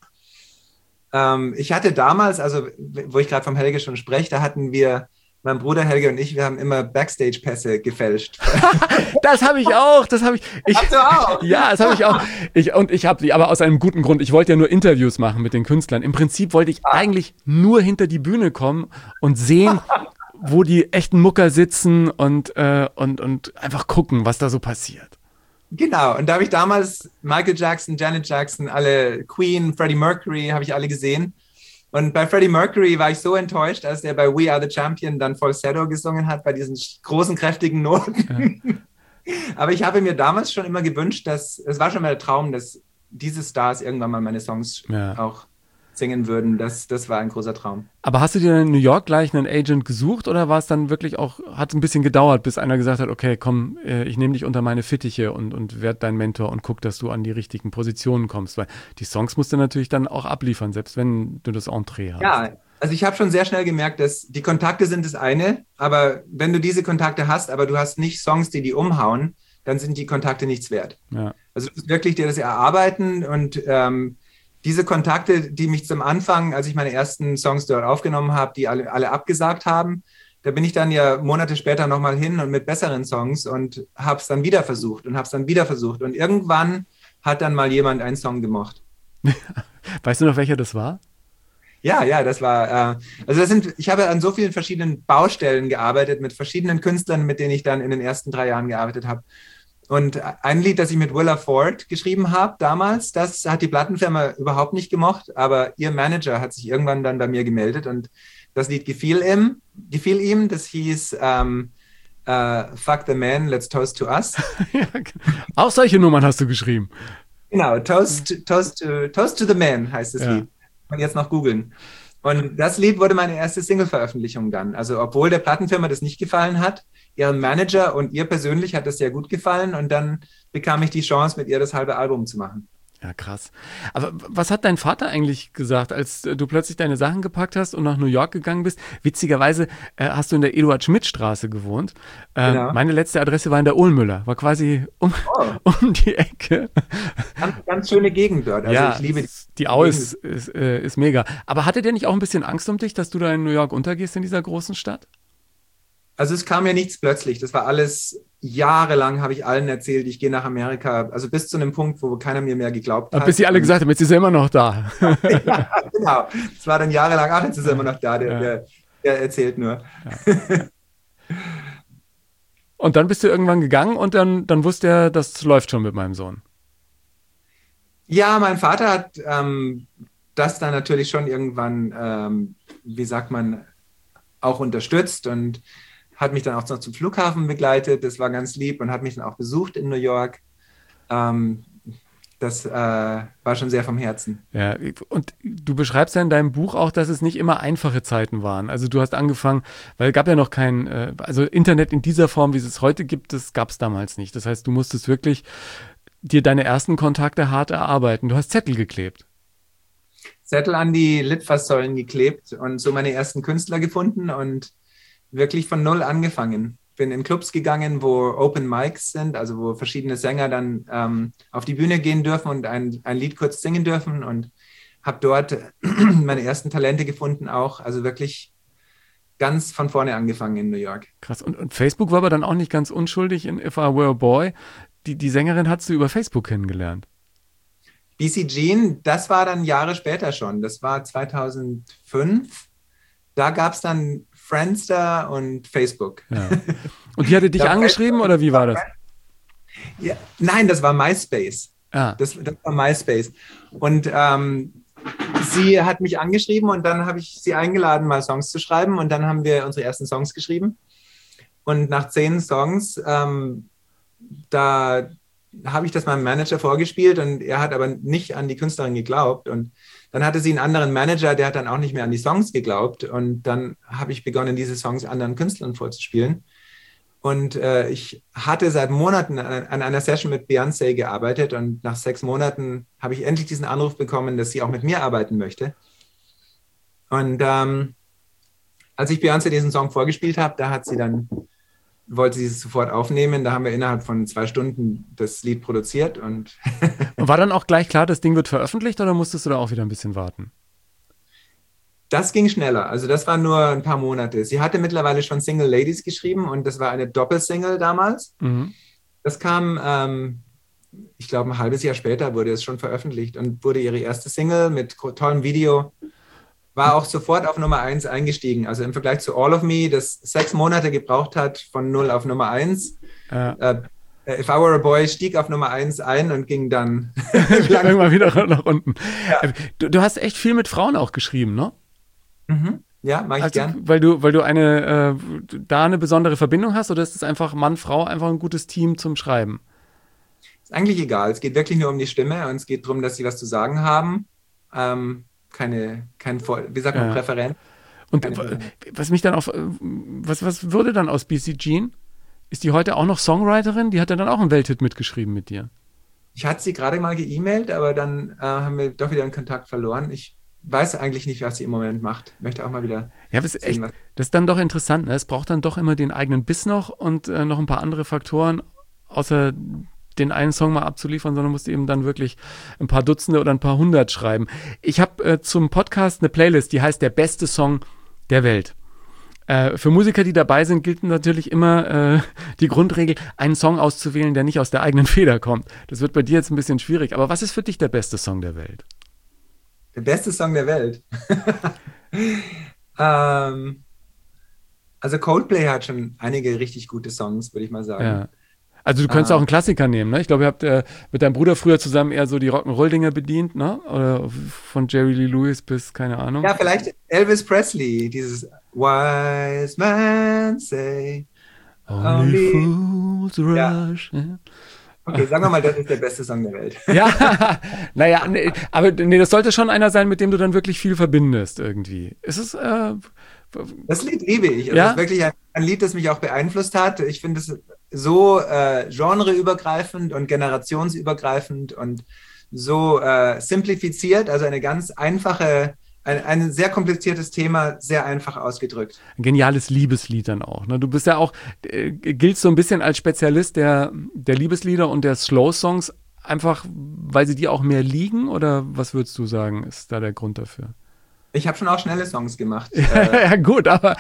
Ich hatte damals, also wo ich gerade vom Helge schon spreche, da hatten wir, mein Bruder Helge und ich, wir haben immer Backstage-Pässe gefälscht. Das habe ich auch, Hast du auch? Ja, das habe ich auch. Ich habe die, aber aus einem guten Grund. Ich wollte ja nur Interviews machen mit den Künstlern. Im Prinzip wollte ich eigentlich nur hinter die Bühne kommen und sehen, wo die echten Mucker sitzen und einfach gucken, was da so passiert. Genau, und da habe ich damals Michael Jackson, Janet Jackson, alle Queen, Freddie Mercury, habe ich alle gesehen. Und bei Freddie Mercury war ich so enttäuscht, als der bei We Are the Champion dann Falsetto gesungen hat, bei diesen großen, kräftigen Noten. Ja. Aber ich habe mir damals schon immer gewünscht, es war schon mal der Traum, dass diese Stars irgendwann mal meine Songs auch singen würden. Das war ein großer Traum. Aber hast du dir in New York gleich einen Agent gesucht oder war es dann wirklich auch, hat es ein bisschen gedauert, bis einer gesagt hat, okay, komm, ich nehme dich unter meine Fittiche und werde dein Mentor und guck, dass du an die richtigen Positionen kommst, weil die Songs musst du natürlich dann auch abliefern, selbst wenn du das Entree hast. Ja, also ich habe schon sehr schnell gemerkt, dass die Kontakte sind das eine, aber wenn du diese Kontakte hast, aber du hast nicht Songs, die umhauen, dann sind die Kontakte nichts wert. Ja. Also du musst wirklich dir das erarbeiten und diese Kontakte, die mich zum Anfang, als ich meine ersten Songs dort aufgenommen habe, die alle abgesagt haben, da bin ich dann ja Monate später nochmal hin und mit besseren Songs und habe es dann wieder versucht und irgendwann hat dann mal jemand einen Song gemocht. Weißt du noch, welcher das war? Ja, das war, ich habe an so vielen verschiedenen Baustellen gearbeitet, mit verschiedenen Künstlern, mit denen ich dann in den ersten 3 Jahren gearbeitet habe. Und ein Lied, das ich mit Willa Ford geschrieben habe damals, das hat die Plattenfirma überhaupt nicht gemocht, aber ihr Manager hat sich irgendwann dann bei mir gemeldet und das Lied gefiel ihm. Das hieß Fuck the Man, Let's Toast to Us. Ja, auch solche Nummern hast du geschrieben. Genau, Toast to the Man heißt das Lied. Kann man jetzt noch googeln. Und das Lied wurde meine erste Single-Veröffentlichung dann. Also obwohl der Plattenfirma das nicht gefallen hat, ihrem Manager und ihr persönlich hat das sehr gut gefallen und dann bekam ich die Chance, mit ihr das halbe Album zu machen. Ja, krass. Aber was hat dein Vater eigentlich gesagt, als du plötzlich deine Sachen gepackt hast und nach New York gegangen bist? Witzigerweise hast du in der Eduard-Schmidt-Straße gewohnt. Genau. Meine letzte Adresse war in der Ohlmüller, war quasi um die Ecke. Ganz schöne Gegend dort. Also ja, ich liebe die Au ist mega. Aber hattet ihr nicht auch ein bisschen Angst um dich, dass du da in New York untergehst in dieser großen Stadt? Also es kam ja nichts plötzlich. Das war alles jahrelang, habe ich allen erzählt, ich gehe nach Amerika. Also bis zu einem Punkt, wo keiner mir mehr geglaubt hat. Bis sie alle gesagt haben, jetzt ist er immer noch da. Ja, genau. Es war dann jahrelang, ach, jetzt ist er immer noch da, der erzählt nur. Ja. Und dann bist du irgendwann gegangen und dann wusste er, das läuft schon mit meinem Sohn. Ja, mein Vater hat das dann natürlich schon irgendwann, wie sagt man, auch unterstützt und hat mich dann auch noch zum Flughafen begleitet. Das war ganz lieb und hat mich dann auch besucht in New York. Das war schon sehr vom Herzen. Ja, und du beschreibst ja in deinem Buch auch, dass es nicht immer einfache Zeiten waren. Also du hast angefangen, weil es gab ja noch kein, also Internet in dieser Form, wie es heute gibt, das gab es damals nicht. Das heißt, du musstest wirklich dir deine ersten Kontakte hart erarbeiten. Du hast Zettel geklebt. Zettel an die Litfaßsäulen geklebt und so meine ersten Künstler gefunden und wirklich von null angefangen. Bin in Clubs gegangen, wo Open Mics sind, also wo verschiedene Sänger dann auf die Bühne gehen dürfen und ein Lied kurz singen dürfen und habe dort meine ersten Talente gefunden auch. Also wirklich ganz von vorne angefangen in New York. Krass. Und Facebook war aber dann auch nicht ganz unschuldig in If I Were a Boy. Die Sängerin hast du über Facebook kennengelernt. BC Jean, das war dann Jahre später schon. Das war 2005. Da gab es dann Friendster und Facebook. Ja. Und die hatte dich angeschrieben oder wie war das? Ja, nein, das war MySpace. Ah. Das war MySpace. Und sie hat mich angeschrieben und dann habe ich sie eingeladen, mal Songs zu schreiben. Und dann haben wir unsere ersten Songs geschrieben. Und nach 10 Songs, da habe ich das meinem Manager vorgespielt und er hat aber nicht an die Künstlerin geglaubt. Und dann hatte sie einen anderen Manager, der hat dann auch nicht mehr an die Songs geglaubt. Und dann habe ich begonnen, diese Songs anderen Künstlern vorzuspielen. Und ich hatte seit Monaten an einer Session mit Beyoncé gearbeitet und nach 6 Monaten habe ich endlich diesen Anruf bekommen, dass sie auch mit mir arbeiten möchte. Und als ich Beyoncé diesen Song vorgespielt habe, wollte sie es sofort aufnehmen. Da haben wir innerhalb von 2 Stunden das Lied produziert. Und war dann auch gleich klar, das Ding wird veröffentlicht oder musstest du da auch wieder ein bisschen warten? Das ging schneller. Also das waren nur ein paar Monate. Sie hatte mittlerweile schon Single Ladies geschrieben und das war eine Doppelsingle damals. Mhm. Das kam, ich glaube, ein halbes Jahr später wurde es schon veröffentlicht und wurde ihre erste Single mit tollem Video. War auch sofort auf Nummer 1 eingestiegen. Also im Vergleich zu All of Me, das 6 Monate gebraucht hat von 0 auf Nummer 1. If I Were a Boy stieg auf Nummer 1 ein und ging dann irgendwann wieder nach unten. Ja. Du hast echt viel mit Frauen auch geschrieben, ne? Mhm. Ja, mag ich gern. Weil du da eine besondere Verbindung hast oder ist es einfach Mann, Frau, einfach ein gutes Team zum Schreiben? Ist eigentlich egal. Es geht wirklich nur um die Stimme und es geht darum, dass sie was zu sagen haben. wie sagt man, Ja. Präferenz. Und Keine Präferenz. was mich dann was würde dann aus BC Jean? Ist die heute auch noch Songwriterin? Die hat ja dann auch einen Welthit mitgeschrieben mit dir. Ich hatte sie gerade mal geemailt, aber dann haben wir doch wieder einen Kontakt verloren. Ich weiß eigentlich nicht, was sie im Moment macht. Möchte auch mal wieder Ja, das ist sehen, was. das ist dann doch interessant. Ne? Es braucht dann doch immer den eigenen Biss noch und noch ein paar andere Faktoren, außer den einen Song mal abzuliefern, sondern musst eben dann wirklich ein paar Dutzende oder ein paar hundert schreiben. Ich habe zum Podcast eine Playlist, die heißt Der beste Song der Welt. Für Musiker, die dabei sind, gilt natürlich immer die Grundregel, einen Song auszuwählen, der nicht aus der eigenen Feder kommt. Das wird bei dir jetzt ein bisschen schwierig. Aber was ist für dich der beste Song der Welt? Der beste Song der Welt. Also Coldplay hat schon einige richtig gute Songs, würde ich mal sagen. Ja. Also du könntest auch einen Klassiker nehmen, ne? Ich glaube, ihr habt mit deinem Bruder früher zusammen eher so die Rock'n'Roll-Dinger bedient, ne? Oder von Jerry Lee Lewis bis, keine Ahnung. Ja, vielleicht Elvis Presley, dieses Wise Man Say. Only Fools Rush. Ja. Okay, sagen wir mal, das ist der beste Song der Welt. Ja, naja, nee, aber nee, das sollte schon einer sein, mit dem du dann wirklich viel verbindest irgendwie. Ist es, Das Lied liebe ich. Also Ja? das ist wirklich ein Lied, das mich auch beeinflusst hat. Ich finde es so genreübergreifend und generationsübergreifend und so simplifiziert, also eine ganz einfache, ein sehr kompliziertes Thema, sehr einfach ausgedrückt. ein geniales Liebeslied dann auch. Ne? Du bist ja auch, giltst so ein bisschen als Spezialist der Liebeslieder und der Slow-Songs, einfach weil sie dir auch mehr liegen, oder was würdest du sagen, ist da der Grund dafür? Ich habe schon auch schnelle Songs gemacht. Ja gut, aber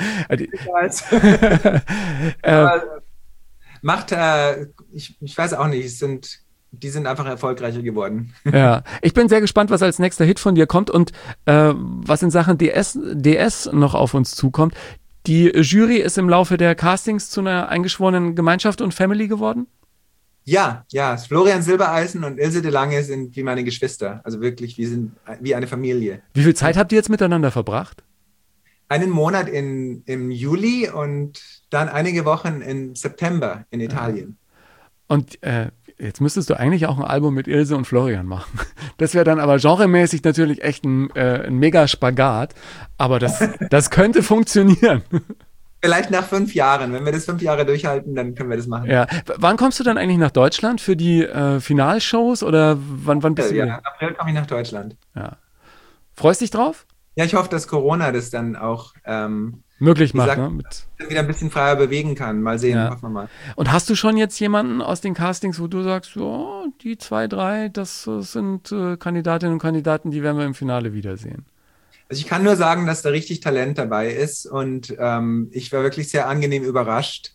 Macht, ich weiß auch nicht, die sind einfach erfolgreicher geworden. ja, ich bin sehr gespannt, was als nächster Hit von dir kommt und was in Sachen DS noch auf uns zukommt. Die Jury ist im Laufe der Castings zu einer eingeschworenen Gemeinschaft und Family geworden? Ja, Florian Silbereisen und Ilse de Lange sind wie meine Geschwister. Also wirklich, wir sind wie eine Familie. Wie viel Zeit habt ihr jetzt miteinander verbracht? Einen Monat im Juli und dann einige Wochen im September in Italien. Und jetzt müsstest du eigentlich auch ein Album mit Ilse und Florian machen. Das wäre dann aber genremäßig natürlich echt ein mega Spagat. Aber das könnte funktionieren. Vielleicht nach 5 Jahren. Wenn wir das 5 Jahre durchhalten, dann können wir das machen. Ja. Wann kommst du dann eigentlich nach Deutschland für die Finalshows oder wann bist du Ja, wieder? im April komme ich nach Deutschland. Ja. Freust dich drauf? Ja, ich hoffe, dass Corona das dann auch Möglich wie macht, gesagt, ne? Mit, wieder ein bisschen freier bewegen kann. Mal sehen, Ja. hoffen wir mal. und hast du schon jetzt jemanden aus den Castings, wo du sagst, oh, die 2, 3, das sind Kandidatinnen und Kandidaten, die werden wir im Finale wiedersehen? Also ich kann nur sagen, dass da richtig Talent dabei ist und ich war wirklich sehr angenehm überrascht,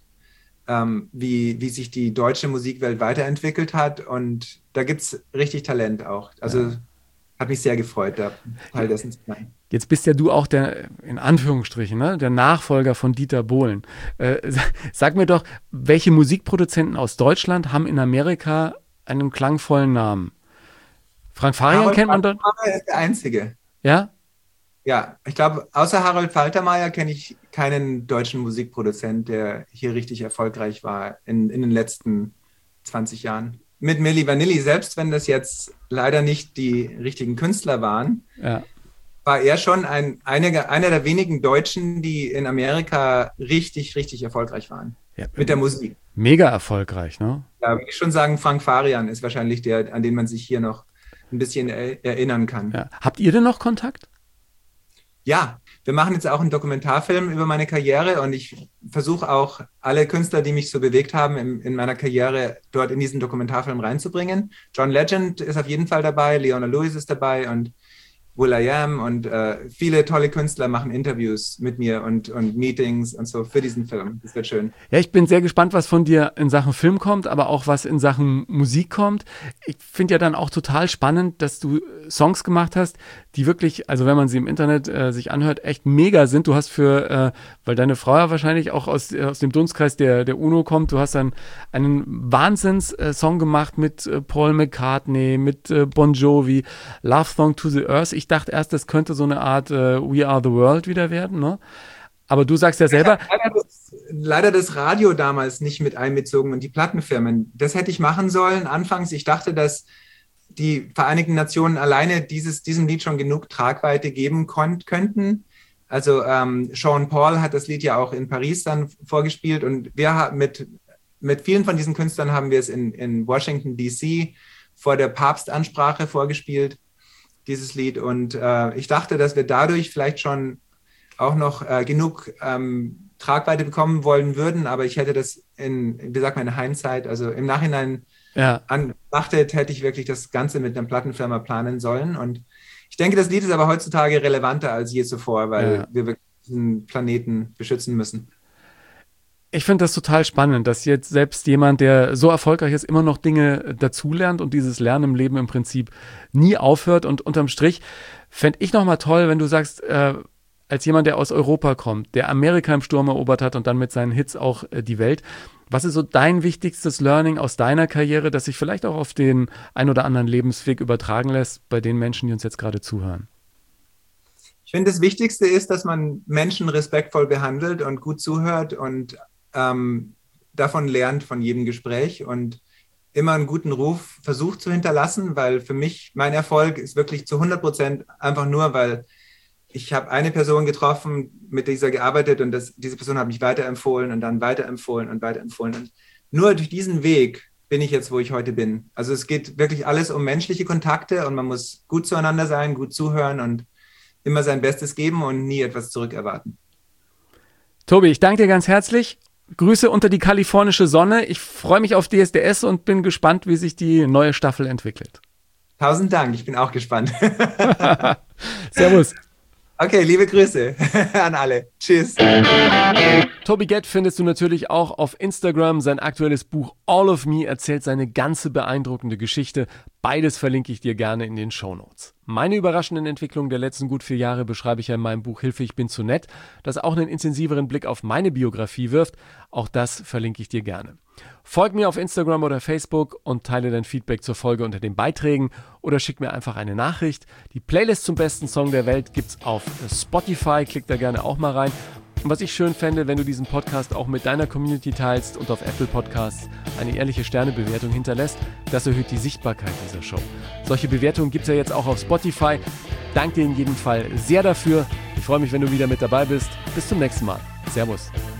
wie sich die deutsche Musikwelt weiterentwickelt hat und da gibt es richtig Talent auch. Also hat mich sehr gefreut, da Teil dessen zu sein. Jetzt bist ja du auch der, in Anführungsstrichen, ne, der Nachfolger von Dieter Bohlen. Sag mir doch, welche Musikproduzenten aus Deutschland haben in Amerika einen klangvollen Namen? Frank Farian Harold kennt man dort? Faltermeier ist der Einzige. Ja? Ja, ich glaube, außer Harold Faltermeier kenne ich keinen deutschen Musikproduzent, der hier richtig erfolgreich war in den letzten 20 Jahren. Mit Milli Vanilli, selbst wenn das jetzt leider nicht die richtigen Künstler waren, Ja. war er schon einer der wenigen Deutschen, die in Amerika richtig, richtig erfolgreich waren Ja, mit der Musik. mega erfolgreich, ne? Ja, würde ich schon sagen, Frank Farian ist wahrscheinlich der, an den man sich hier noch ein bisschen erinnern kann. Ja. Habt ihr denn noch Kontakt? Ja, wir machen jetzt auch einen Dokumentarfilm über meine Karriere und ich versuche auch alle Künstler, die mich so bewegt haben in meiner Karriere, dort in diesen Dokumentarfilm reinzubringen. John Legend ist auf jeden Fall dabei, Leona Lewis ist dabei und will.i.am und viele tolle Künstler machen Interviews mit mir und Meetings und so für diesen Film. Das wird schön. Ja, ich bin sehr gespannt, was von dir in Sachen Film kommt, aber auch was in Sachen Musik kommt. Ich finde ja dann auch total spannend, dass du Songs gemacht hast, die wirklich, also wenn man sie im Internet sich anhört, echt mega sind. Du hast weil deine Frau ja wahrscheinlich auch aus dem Dunstkreis der UNO kommt, du hast dann einen Wahnsinns-Song gemacht mit Paul McCartney, mit Bon Jovi, Love Song to the Earth. Ich dachte erst, das könnte so eine Art We Are the World wieder werden, ne? Aber du sagst ja selber. Ich habe leider das Radio damals nicht mit einbezogen und die Plattenfirmen. Das hätte ich machen sollen. Anfangs, ich dachte, dass die Vereinigten Nationen alleine diesem Lied schon genug Tragweite geben könnten. Also Sean Paul hat das Lied ja auch in Paris dann vorgespielt und wir haben mit vielen von diesen Künstlern haben wir es in Washington, D.C. vor der Papstansprache vorgespielt, dieses Lied. Und ich dachte, dass wir dadurch vielleicht schon auch noch genug Tragweite bekommen wollen würden, aber ich hätte das in Hindsight, also im Nachhinein angeachtet, hätte ich wirklich das Ganze mit einer Plattenfirma planen sollen. Und ich denke, das Lied ist aber heutzutage relevanter als je zuvor, weil wir wirklich diesen Planeten beschützen müssen. Ich finde das total spannend, dass jetzt selbst jemand, der so erfolgreich ist, immer noch Dinge dazulernt und dieses Lernen im Leben im Prinzip nie aufhört. Und unterm Strich fände ich nochmal toll, wenn du sagst, als jemand, der aus Europa kommt, der Amerika im Sturm erobert hat und dann mit seinen Hits auch die Welt, was ist so dein wichtigstes Learning aus deiner Karriere, das sich vielleicht auch auf den ein oder anderen Lebensweg übertragen lässt bei den Menschen, die uns jetzt gerade zuhören? Ich finde, das Wichtigste ist, dass man Menschen respektvoll behandelt und gut zuhört und davon lernt von jedem Gespräch und immer einen guten Ruf versucht zu hinterlassen, weil für mich mein Erfolg ist wirklich zu 100% einfach nur, weil ich habe eine Person getroffen, mit dieser gearbeitet und diese Person hat mich weiterempfohlen und dann weiterempfohlen und weiterempfohlen. Und nur durch diesen Weg bin ich jetzt, wo ich heute bin. Also es geht wirklich alles um menschliche Kontakte und man muss gut zueinander sein, gut zuhören und immer sein Bestes geben und nie etwas zurückerwarten. Tobi, ich danke dir ganz herzlich. Grüße unter die kalifornische Sonne. Ich freue mich auf DSDS und bin gespannt, wie sich die neue Staffel entwickelt. 1000 Dank, ich bin auch gespannt. Servus. Okay, liebe Grüße an alle. Tschüss. Toby Gett findest du natürlich auch auf Instagram. Sein aktuelles Buch All of Me erzählt seine ganze beeindruckende Geschichte. Beides verlinke ich dir gerne in den Shownotes. Meine überraschenden Entwicklungen der letzten gut 4 Jahre beschreibe ich ja in meinem Buch Hilfe, ich bin zu nett, das auch einen intensiveren Blick auf meine Biografie wirft. Auch das verlinke ich dir gerne. Folg mir auf Instagram oder Facebook und teile dein Feedback zur Folge unter den Beiträgen oder schick mir einfach eine Nachricht. Die Playlist zum besten Song der Welt gibt's auf Spotify, klick da gerne auch mal rein. Und was ich schön fände, wenn du diesen Podcast auch mit deiner Community teilst und auf Apple Podcasts eine ehrliche Sternebewertung hinterlässt, das erhöht die Sichtbarkeit dieser Show. Solche Bewertungen gibt es ja jetzt auch auf Spotify. Danke dir in jedem Fall sehr dafür. Ich freue mich, wenn du wieder mit dabei bist. Bis zum nächsten Mal. Servus.